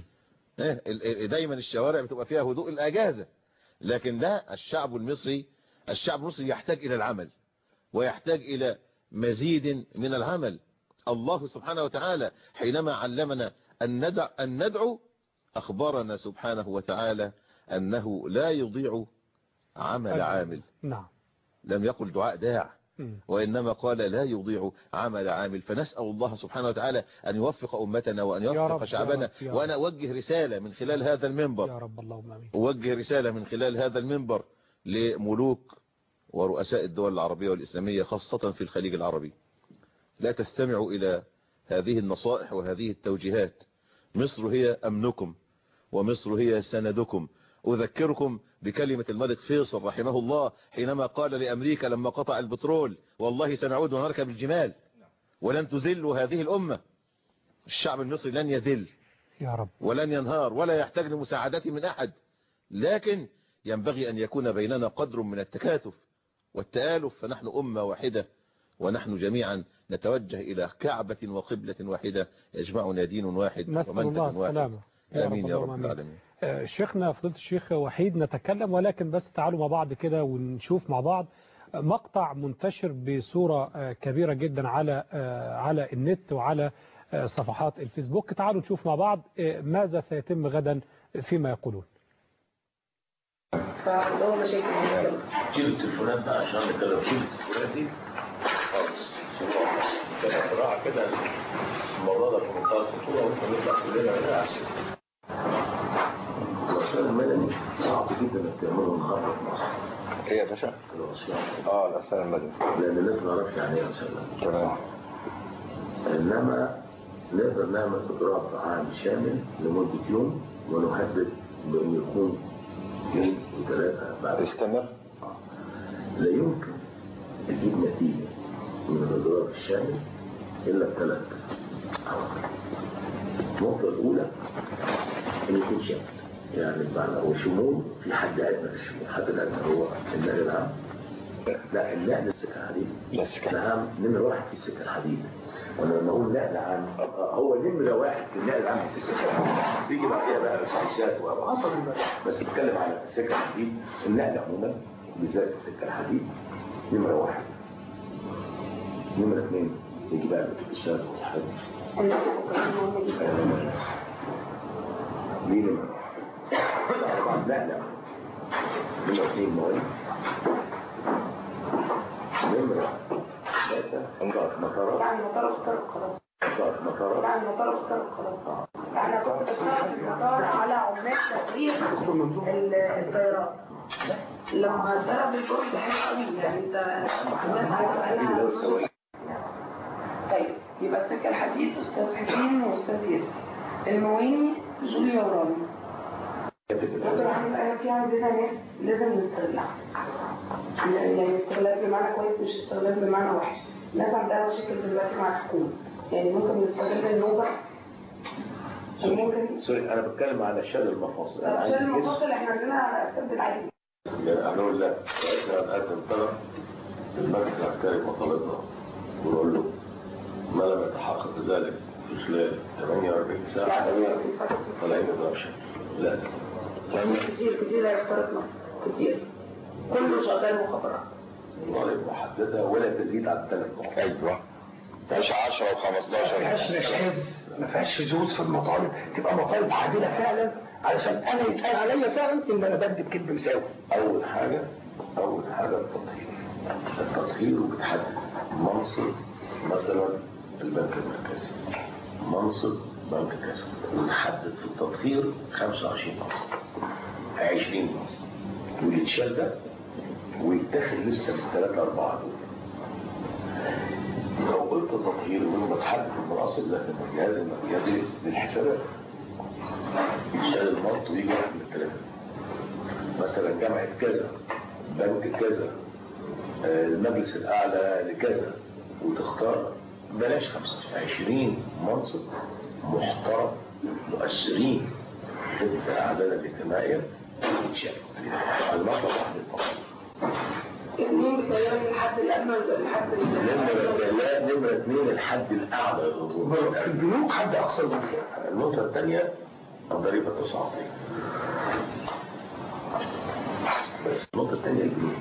دايما الشوارع بتبقى فيها هدوء الأجازة. لكن لا، الشعب المصري يحتاج إلى العمل ويحتاج إلى مزيد من العمل. الله سبحانه وتعالى حينما علمنا أن ندعو أخبرنا سبحانه وتعالى أنه لا يضيع عمل عامل. نعم. لم يقل دعاء داع، وإنما قال لا يضيع عمل عامل. فنسأل الله سبحانه وتعالى أن يوفق أمتنا وأن يوفق شعبنا. وأنا أوجه رسالة من خلال هذا المنبر، يا رب اللهم آمين. أوجه رسالة من خلال هذا المنبر لملوك ورؤساء الدول العربية والإسلامية خاصة في الخليج العربي، لا تستمعوا إلى هذه النصائح وهذه التوجيهات. مصر هي أمنكم ومصر هي سندكم. أذكركم بكلمة الملك فيصل رحمه الله حينما قال لأمريكا لما قطع البترول: والله سنعود ونركب الجمال ولن تذلوا هذه الأمة. الشعب المصري لن يذل يا رب ولن ينهار ولا يحتاج لمساعدة من أحد، لكن ينبغي أن يكون بيننا قدر من التكاتف والتآلف، فنحن أمة واحدة ونحن جميعا نتوجه إلى كعبة وقبلة واحدة يجمعنا دين واحد نسأل الله السلامة. آمين يا رب العالمين. شيخنا فضيلة الشيخ وحيد، نتكلم ولكن بس تعالوا مع بعض كده ونشوف مع بعض مقطع منتشر بصورة كبيرة جدا على النت وعلى صفحات الفيسبوك. تعالوا نشوف مع بعض ماذا سيتم غدا فيما يقولون. شيل التليفونات بقى عشان نتكلم. شيل التليفونات دي خالص بسرعة كده. الموضوع ده في منتهى الخطورة وانت نطلع كلنا هنا احسن. الإرسال المدني صعب جدا انك تعمله النهارده في مصر. ايه يا باشا؟ الإرسال المدني لأن الناس ما نعرفش يعني ايه إرسال مدني. تمام. إنما نقدر نعمل إجراء عام شامل لمدة يوم ونحدد بأن يكون يوم وثلاثة بعد. استمر. لا يمكن تجيب نتيجة من الإجراء الشامل إلا بثلاث عوامل. النقطة الأولى إن يكون شامل، يعني بمعنى هو شمول في حد أدنى للشمول. حد الأدنى هو النقل العام. لا، النقل السكة الحديد. العام نمرة واحد في السكة الحديد. وانا لما اقول نقل عام هو نمرة واحد في النقل العام في السكة الحديد. بيجي بعدها بقى السياسات وعصر بس بتكلم على السكة الحديد. النقل عموما بالذات السكة الحديد نمرة واحد. نمرة اثنين يجي بقى الاتوبيسات والحاجات. دي نمرة واحد. لا نمرة اثنين مواد. نمرة ثلاثة مطارات. يعني مطار اخترق خلاص. مطارات. يعني مطار اخترق خلاص. يعني كنت بشتغل في المطار على عمال تغيير الطيارات. لما ضرب الجرس ده حلو قوي. يعني انت الناس عارفه. طيب يبقى السكة الحديد أستاذ حسين وأستاذ ياسر. المواني جوليا ورامي. دكتور أحمد، أنا في عندنا ناس لازم نستغلها. يعني استغلال بمعنى كويس مش استغلال بمعنى وحش. الناس عندها مشاكل دلوقتي مع الحكومة، يعني ممكن نستغل النوبة. ممكن سوري أنا بتكلم على شلل المفاصل. شلل المفاصل احنا عندنا سد العادي. يعني أقول لا احنا نقدم طلب للمركز العسكري مطالبنا ونقول له ما لم يتحقق ذلك في خلال 48 ساعة فلا يقدر شيء. لا كتير هيخترقنا كتير. كله شغال مخابرات. مطالب محددة ولا تزيد عن 3 نقط. ايوه. مش 10 و 15. ما فيهاش نشاز، ما فيهاش شذوذ في المطالب، تبقى مطالب عادلة فعلا علشان انا يتقال عليا فعلا ان انا بكذب كذب مساوي. اول حاجة التطهير وبتحدد منصب مثلا البنك المركزي، منصب بنك كذا، ونحدد في التطهير 25 منصب 20 منصب ويتشال ده ويتاخد لسه من 3-4 دول. لو قلت تطهير من بتحدد المناصب ده من الجهاز المركزي للحسابات يتشال المنط ويجي من الثلاثة. مثلا جامعة كذا، بنك كذا، المجلس الأعلى لكذا، وتختار بلاش 25 منصب محترم مؤثرين في الأعداد الاجتماعية يتشال. المطلب واحد الفصل. اثنين بتيار الحد الأدنى والحد نمرة 2 الحد الأعلى. في البنوك حد أقصى المنطقة. النقطة الثانية الضريبة التصاعدية. بس النقطة الثانية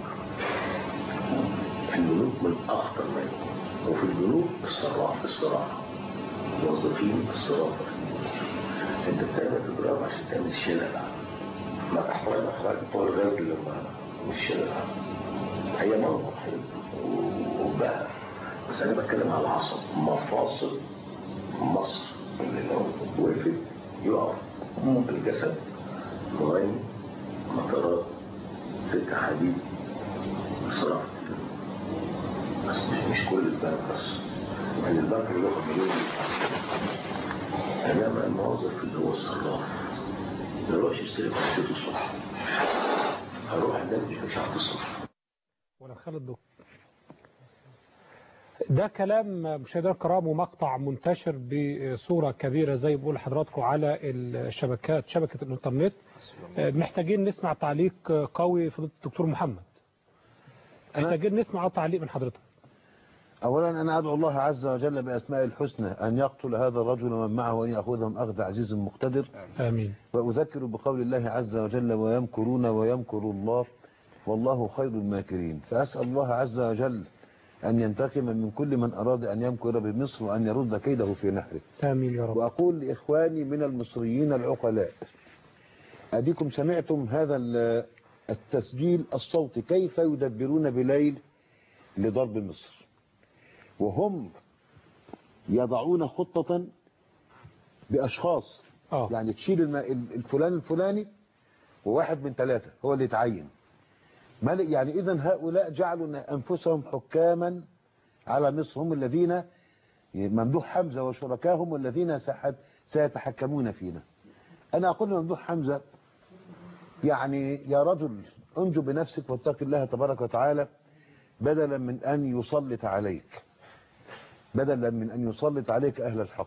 البنوك من أخطر ما يكون. وفي البنوك الصراحة موظفين الصرافة. انت بتعمل اضراب عشان تعمل شلل. ما احوال بتوع الغاز لما مش شلل هي موقع حلو حبها، بس انا بتكلم على العصب، مفاصل مصر اللي لو وقفت يقف الجسد، مغني، مطارات، سكة حديد، صرافة، بس مش كل البنك بس، يعني البنك اللي ياخد مليون انما الموظف اللي هو الصراف ما يروحش يشتري بحاجته الصبح، هروح البنك مش عارف الصبح. ولا خالد دكتور، ده كلام مشاهدينا الكرام ومقطع منتشر بصورة كبيرة زي بقول لحضراتكم على الشبكات، شبكة الانترنت. محتاجين نسمع تعليق قوي فضيلة الدكتور محمد، محتاجين نسمع تعليق من حضرتك. أولا أنا أدعو الله عز وجل بأسماء الحسنى أن يقتل هذا الرجل ومن معه وأن يأخذهم أخذ عزيز مقتدر. آمين. وأذكر بقول الله عز وجل ويمكرون ويمكر الله والله خير الماكرين. فأسأل الله عز وجل أن ينتقم من كل من أراد أن يمكر بمصر وأن يرد كيده في نحره. آمين يا رب. وأقول لإخواني من المصريين العقلاء، أديكم سمعتم هذا التسجيل الصوتي كيف يدبرون بليل لضرب مصر، وهم يضعون خطة بأشخاص يعني تشيل الفلاني وواحد من 3 هو اللي يتعين. يعني إذن هؤلاء جعلوا أنفسهم حكاما على مصر، هم الذين ممدوح حمزة وشركاهم الذين سيتحكمون فينا. أنا أقول لممدوح حمزة يعني يا رجل انجو بنفسك واتق الله تبارك وتعالى بدلا من أن يسلط عليك، بدلا من أن يسلط عليك أهل الحق.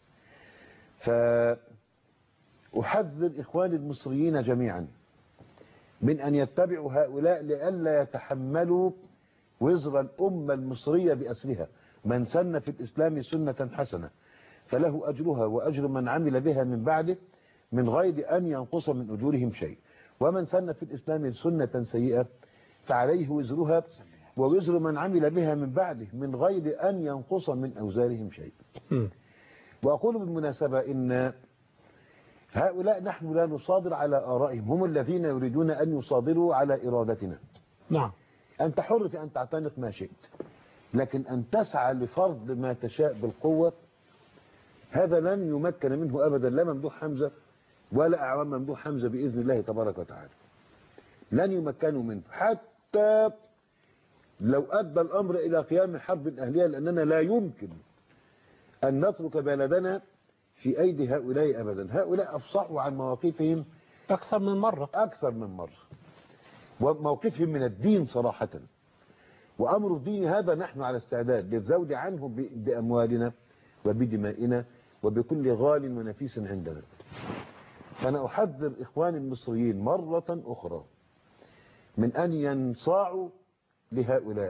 فأحذر إخواني المصريين جميعا من أن يتبعوا هؤلاء لئلا يتحملوا وزر الأمة المصرية بأسرها. من سن في الإسلام سنة حسنة فله أجرها وأجر من عمل بها من بعده من غير أن ينقص من أجورهم شيء، ومن سن في الإسلام سنة سيئة فعليه وزرها ووزر من عمل بها من بعده من غير أن ينقص من أوزارهم شيء. وأقول بالمناسبة إن هؤلاء نحن لا نصادر على آرائهم، هم الذين يريدون أن يصادروا على إرادتنا. نعم. أنت حر في أن تعتنق ما شئت، لكن أن تسعى لفرض ما تشاء بالقوة هذا لن يمكن منه أبدا لا ممدوح حمزة ولا أعوان ممدوح حمزة بإذن الله تبارك وتعالى، لن يمكنوا منه حتى لو أدى الأمر إلى قيام حرب أهلية، لأننا لا يمكن أن نترك بلدنا في أيدي هؤلاء أبدا. هؤلاء أفصحوا عن مواقفهم أكثر من مرة وموقفهم من الدين صراحة، وأمر الدين هذا نحن على استعداد للذود عنه بأموالنا وبدمائنا وبكل غال ونفيس عندنا. فأنا أحذر إخواني المصريين مرة أخرى من أن ينصاعوا لهؤلاء.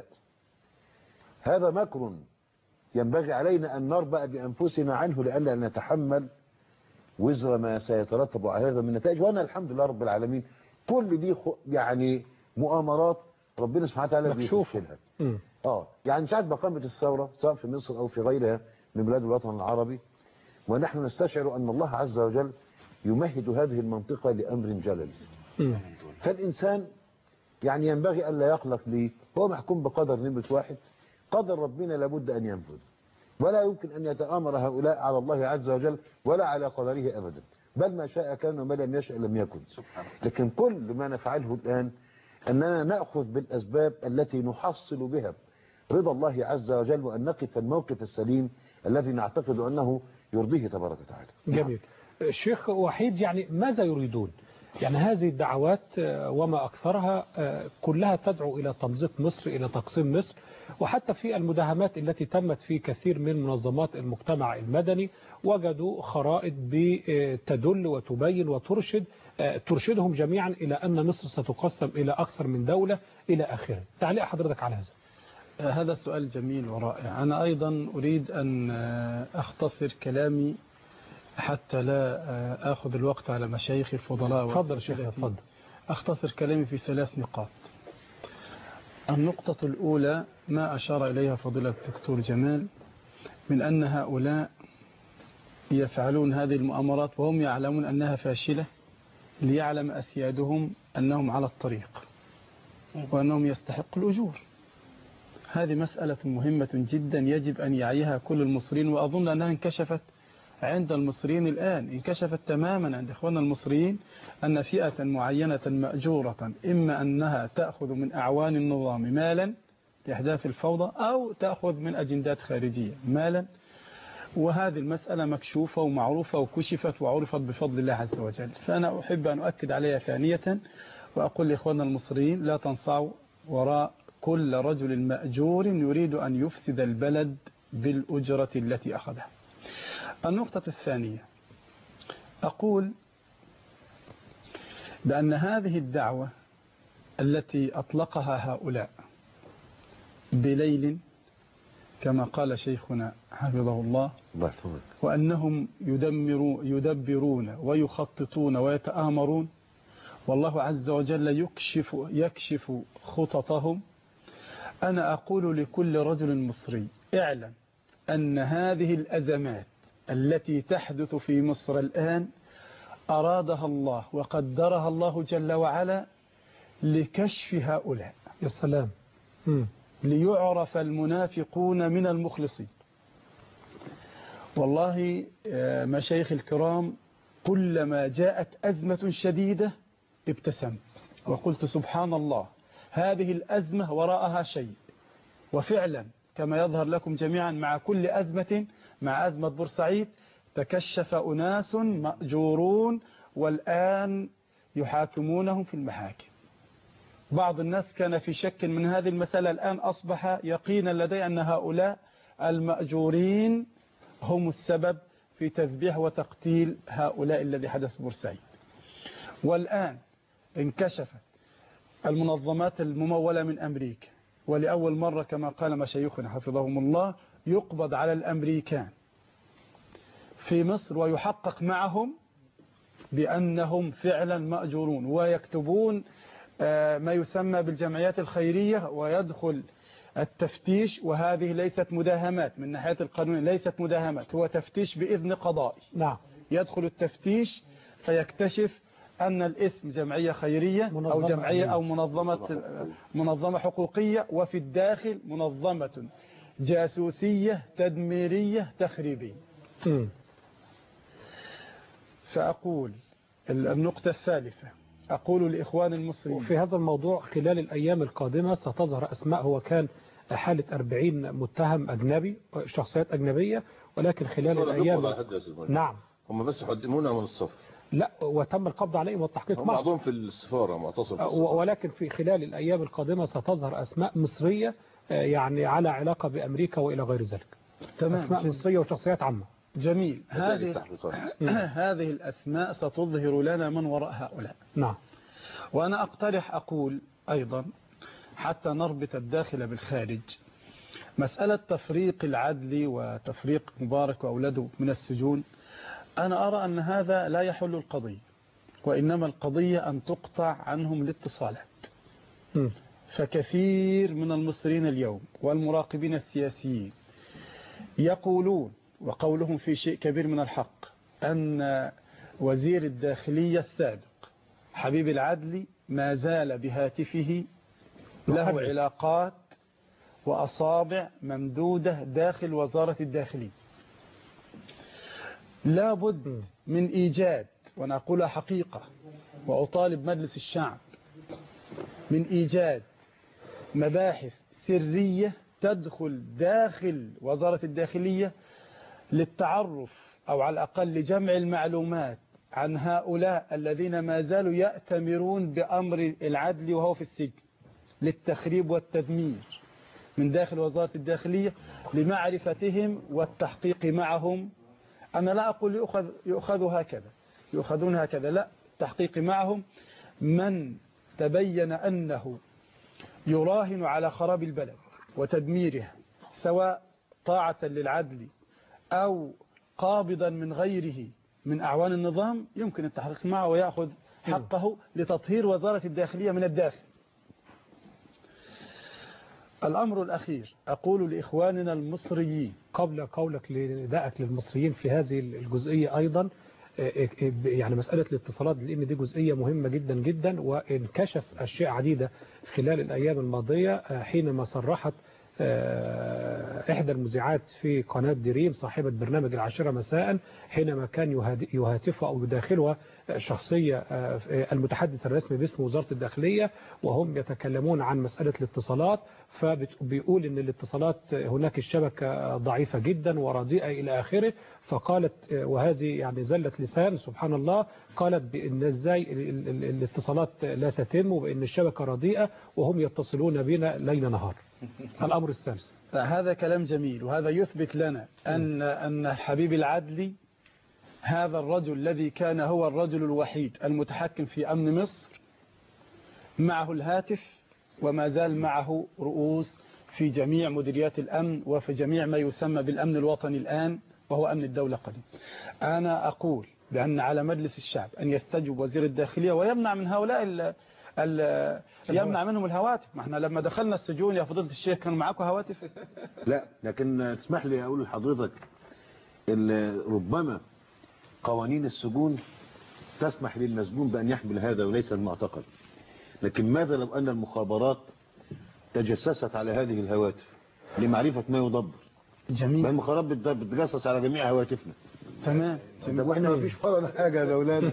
هذا مكر ينبغي علينا أن نربأ بأنفسنا عنه لئلا نتحمل وزر ما سيترتب على هذا من نتائج. وأنا الحمد لله رب العالمين كل دي يعني مؤامرات ربنا سبحانه وتعالى بيفشلها. يعني ساعة ما قامت الثورة سواء في مصر أو في غيرها من بلاد الوطن العربي ونحن نستشعر أن الله عز وجل يمهد هذه المنطقة لأمر جلل. فالإنسان يعني ينبغي ألا يقلق ليه، هو محكوم بقدر نمرة 1، قدر ربنا لابد أن ينفذ، ولا يمكن أن يتآمر هؤلاء على الله عز وجل ولا على قدره أبدا، بل ما شاء كان وما لم يشأ لم يكن. لكن كل ما نفعله الآن أننا نأخذ بالأسباب التي نحصل بها رضا الله عز وجل وأن نقف الموقف السليم الذي نعتقد أنه يرضيه تبارك وتعالى. جميل. الشيخ وحيد، يعني ماذا يريدون؟ يعني هذه الدعوات وما أكثرها كلها تدعو إلى تمزيق مصر، إلى تقسيم مصر، وحتى في المداهمات التي تمت في كثير من منظمات المجتمع المدني وجدوا خرائط بتدل وتبين ترشدهم جميعا إلى أن مصر ستقسم إلى أكثر من دولة إلى آخره. تعليق حضرتك على هذا؟ هذا سؤال جميل ورائع. أنا أيضا أريد أن أختصر كلامي حتى لا أخذ الوقت على مشايخ الفضلاء. تفضل شيخ، تفضل. أختصر كلامي في 3 نقاط. النقطة الأولى ما أشار إليها فضيلة الدكتور جمال من أن هؤلاء يفعلون هذه المؤامرات وهم يعلمون أنها فاشلة ليعلم أسيادهم أنهم على الطريق وأنهم يستحقوا الأجور. هذه مسألة مهمة جدا يجب أن يعيها كل المصريين، وأظن أنها انكشفت عند المصريين الآن، انكشفت تماما عند إخواننا المصريين أن فئة معينة مأجورة إما أنها تأخذ من أعوان النظام مالا لإحداث الفوضى أو تأخذ من أجندات خارجية مالا، وهذه المسألة مكشوفة ومعروفة وكشفت وعرفت بفضل الله عز وجل. فأنا أحب أن أؤكد عليها ثانية وأقول لإخواننا المصريين لا تنصعوا وراء كل رجل مأجور يريد أن يفسد البلد بالأجرة التي أخذها. النقطة الثانية، أقول بأن هذه الدعوة التي أطلقها هؤلاء بليل كما قال شيخنا حفظه الله، وأنهم يدبرون ويخططون ويتآمرون، والله عز وجل يكشف خططهم. أنا أقول لكل رجل مصري اعلم أن هذه الأزمات التي تحدث في مصر الآن أرادها الله وقدرها الله جل وعلا لكشف هؤلاء. يا سلام. ليعرف المنافقون من المخلصين. والله مشايخ الكرام كلما جاءت أزمة شديدة ابتسمت وقلت سبحان الله، هذه الأزمة وراءها شيء. وفعلا كما يظهر لكم جميعا مع كل أزمة، مع أزمة بورسعيد تكشف أناس مأجورون والآن يحاكمونهم في المحاكم. بعض الناس كان في شك من هذه المسألة، الآن أصبح يقينا لدي أن هؤلاء المأجورين هم السبب في تذبيح وتقتيل هؤلاء الذي حدث بورسعيد. والآن انكشفت المنظمات الممولة من أمريكا، ولأول مرة كما قال مشايخنا حفظهم الله يقبض على الأمريكان في مصر ويحقق معهم بأنهم فعلا مأجورون، ويكتبون ما يسمى بالجمعيات الخيرية، ويدخل التفتيش. وهذه ليست مداهمات من ناحية القانون، ليست مداهمات، هو تفتيش بإذن قضائي. نعم. يدخل التفتيش فيكتشف أن الاسم جمعية خيرية أو جمعية أو منظمة حقوقية، وفي الداخل منظمة جاسوسية تدميرية تخريبية. فأقول النقطة الثالثة، أقول لإخوان المصريين وفي هذا الموضوع خلال الأيام القادمة ستظهر أسماء. هو كان حالة 40 متهم أجنبي، شخصيات أجنبية، ولكن خلال الأيام نعم هم بس حدمونا من السفر، لا وتم القبض عليهم والتحقيق معهم، بعضهم في السفارة معتصم في السفارة. ولكن في خلال الأيام القادمة ستظهر أسماء مصرية يعني على علاقة بأمريكا وإلى غير ذلك. تمام. أسماء مصرية وشخصيات عامة. جميل. هذه الأسماء ستظهر لنا من وراء هؤلاء. نعم. وأنا أقترح أقول أيضا حتى نربط الداخل بالخارج، مسألة تفريق العدل وتفريق مبارك وأولاده من السجون، أنا أرى أن هذا لا يحل القضية، وإنما القضية أن تقطع عنهم الاتصالات. فكثير من المصريين اليوم والمراقبين السياسيين يقولون، وقولهم في شيء كبير من الحق، أن وزير الداخلية السابق حبيب العدلي ما زال بهاتفه له علاقات وأصابع ممدودة داخل وزارة الداخلية. لا بد من إيجاد، وأنا أقولها حقيقة وأطالب مجلس الشعب من إيجاد مباحث سرية تدخل داخل وزارة الداخلية للتعرف أو على الأقل لجمع المعلومات عن هؤلاء الذين ما زالوا يأتمرون بأمر العدل وهو في السجن، للتخريب والتدمير من داخل وزارة الداخلية، لمعرفتهم والتحقيق معهم. أنا لا أقول يؤخذون هكذا، لا، تحقيق معهم من تبين أنه يراهن على خراب البلد وتدميرها، سواء طاعة للعدل أو قابضا من غيره من أعوان النظام، يمكن التحقيق معه ويأخذ حقه لتطهير وزارة الداخلية من الداخل. الأمر الأخير أقول لإخواننا المصريين قبل قولك لندائك للمصريين في هذه الجزئية أيضا، يعني مسألة الاتصالات، لأن دي جزئية مهمة جدا جدا، وانكشف أشياء عديدة خلال الأيام الماضية حينما صرحت إحدى المذيعات في قناة دريم صاحبة برنامج 10 مساء، حينما كان يهاتفها أو يداخلها شخصية المتحدث الرسمي باسم وزارة الداخلية، وهم يتكلمون عن مسألة الاتصالات، فبيقول إن الاتصالات هناك الشبكة ضعيفة جدا ورديئة إلى آخره. فقالت، وهذه يعني زلة لسان سبحان الله، قالت بأن ازاي الاتصالات لا تتم وبأن الشبكة رديئة وهم يتصلون بنا ليل نهار. الأمر الثالث، هذا كلام جميل، وهذا يثبت لنا أن الحبيب العدلي هذا الرجل الذي كان هو الرجل الوحيد المتحكم في أمن مصر معه الهاتف، وما زال معه رؤوس في جميع مديريات الأمن وفي جميع ما يسمى بالأمن الوطني الآن وهو أمن الدولة قديم. أنا أقول بأن على مجلس الشعب أن يستجب وزير الداخلية ويمنع من هؤلاء يمنع منهم الهواتف. ما احنا لما دخلنا السجون يا فضيلة الشيخ كانوا معاكم هواتف؟ لا، لكن تسمح لي أقول لحضرتك إن ربما قوانين السجون تسمح للمسجون بأن يحمل هذا وليس المعتقل، لكن ماذا لو أن المخابرات تجسست على هذه الهواتف لمعرفة ما يدبر؟ جميل. ما المخابرات بتجسس على جميع هواتفنا. تمام. طب واحنا ما فيش ولا حاجة يا أولاد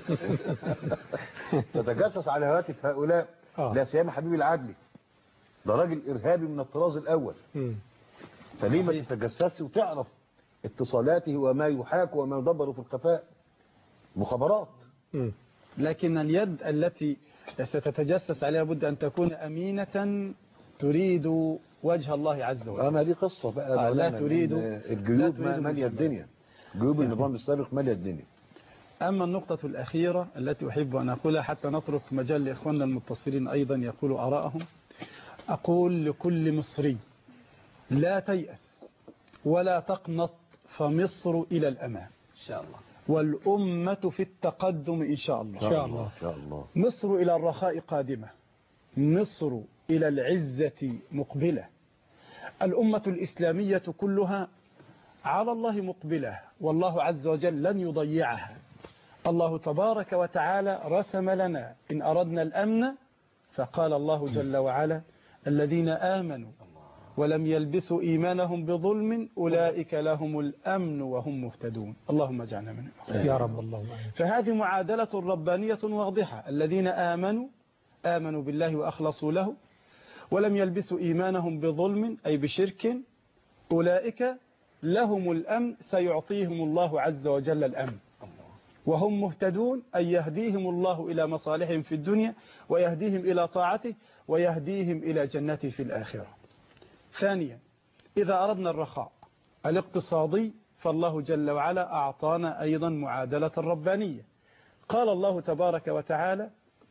تتجسس على هواتف هؤلاء، لا سيما حبيب العدلي ده راجل إرهابي من الطراز الأول. فليه ما تتجسس وتعرف اتصالاته وما يحاك وما يدبر في الخفاء؟ مخابرات. لكن اليد التي ستتجسس عليها بد أن تكون أمينة تريد وجه الله عز وجل. ما دي قصة بقى. لا تريد الجيوب مالية الدنيا، جيوب النظام السابق مالية الدنيا. أما النقطة الأخيرة التي أحب أن أقولها حتى نترك مجال لإخواننا المتصلين أيضا يقولوا آراءهم، أقول لكل مصري لا تيأس ولا تقنط، فمصر إلى الأمام إن شاء الله، والأمة في التقدم إن شاء الله. إن شاء الله. مصر إلى الرخاء قادمة، مصر إلى العزة مقبلة، الأمة الإسلامية كلها على الله مقبلة، والله عز وجل لن يضيعها. الله تبارك وتعالى رسم لنا إن أردنا الأمن، فقال الله جل وعلا الذين آمنوا ولم يلبسوا إيمانهم بظلم أولئك لهم الأمن وهم مهتدون. اللهم اجعلنا منهم يا رب. اللهم. فهذه معادلة ربانية واضحة، الذين آمنوا بالله وأخلصوا له ولم يلبسوا إيمانهم بظلم أي بشرك، أولئك لهم الأمن، سيعطيهم الله عز وجل الأمن، وهم مهتدون أي يهديهم الله إلى مصالحهم في الدنيا ويهديهم إلى طاعته ويهديهم إلى جنته في الآخرة. ثانيا، إذا أردنا الرخاء الاقتصادي فالله جل وعلا أعطانا أيضا معادلة ربانية. قال الله تبارك وتعالى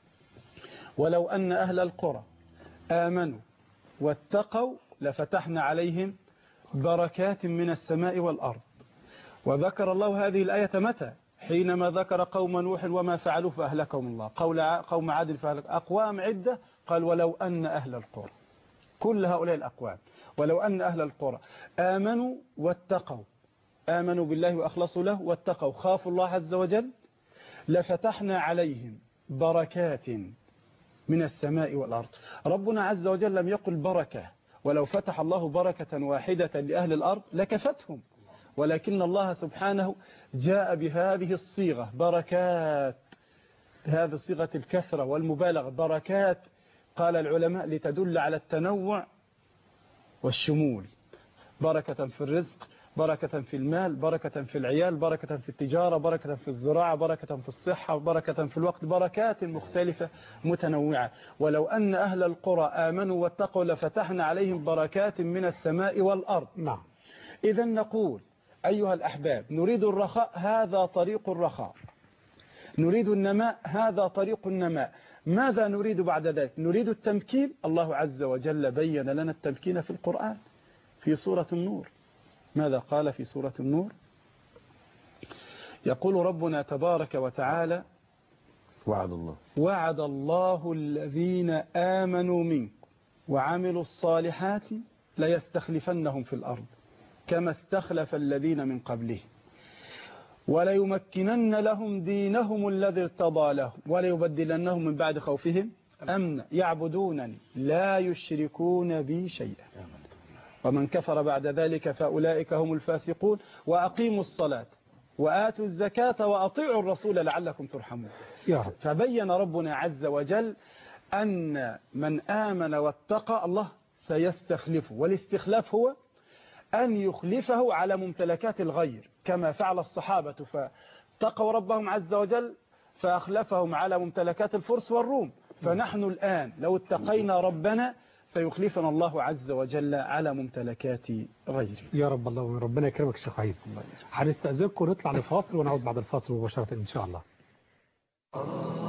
ولو أن أهل القرى آمنوا واتقوا لفتحنا عليهم بركات من السماء والأرض. وذكر الله هذه الآية متى؟ حينما ذكر قوم نوح وما فعلوا فأهلكهم الله، قوم عاد فأهلك، أقوام عدة، قال ولو أن أهل القرى، كل هؤلاء الأقوام، ولو أن أهل القرى آمنوا واتقوا، آمنوا بالله وأخلصوا له واتقوا، خافوا الله عز وجل، لفتحنا عليهم بركات من السماء والأرض. ربنا عز وجل لم يقل بركة، ولو فتح الله بركة واحدة لأهل الأرض لكفتهم، ولكن الله سبحانه جاء بهذه الصيغة بركات، هذه صيغة الكثرة والمبالغة، بركات قال العلماء لتدل على التنوع والشمول، بركة في الرزق، بركة في المال، بركة في العيال، بركة في التجارة، بركة في الزراعة، بركة في الصحة، بركة في الوقت، بركات مختلفة متنوعة. ولو أن أهل القرى آمنوا واتقوا لفتحنا عليهم بركات من السماء والأرض. نعم. إذا نقول أيها الأحباب نريد الرخاء، هذا طريق الرخاء، نريد النماء، هذا طريق النماء. ماذا نريد بعد ذلك؟ نريد التمكين. الله عز وجل بين لنا التمكين في القرآن في سورة النور. ماذا قال في سورة النور؟ يقول ربنا تبارك وتعالى وعد الله الذين آمنوا منكم وعملوا الصالحات ليستخلفنهم في الأرض كما استخلف الذين من قبلهم وليمكنن لهم دينهم الذي ارتضى لهم وليبدلنهم من بعد خوفهم أمنا يعبدونني لا يشركون بي شيئا. ومن كفر بعد ذلك فأولئك هم الفاسقون وأقيموا الصلاة وآتوا الزكاة وأطيعوا الرسول لعلكم ترحمون. فبين ربنا عز وجل أن من آمن واتقى الله سيستخلفه، والاستخلاف هو أن يخلفه على ممتلكات الغير كما فعل الصحابة فتقوا ربهم عز وجل فأخلفهم على ممتلكات الفرس والروم. فنحن الآن لو اتقينا ربنا سيخلفنا الله عز وجل على ممتلكات غيره. يا رب الله، ربنا يكرمك شيخ عيد. هنستأذنكم نطلع لفاصل ونعود بعد الفاصل مباشرة إن شاء الله.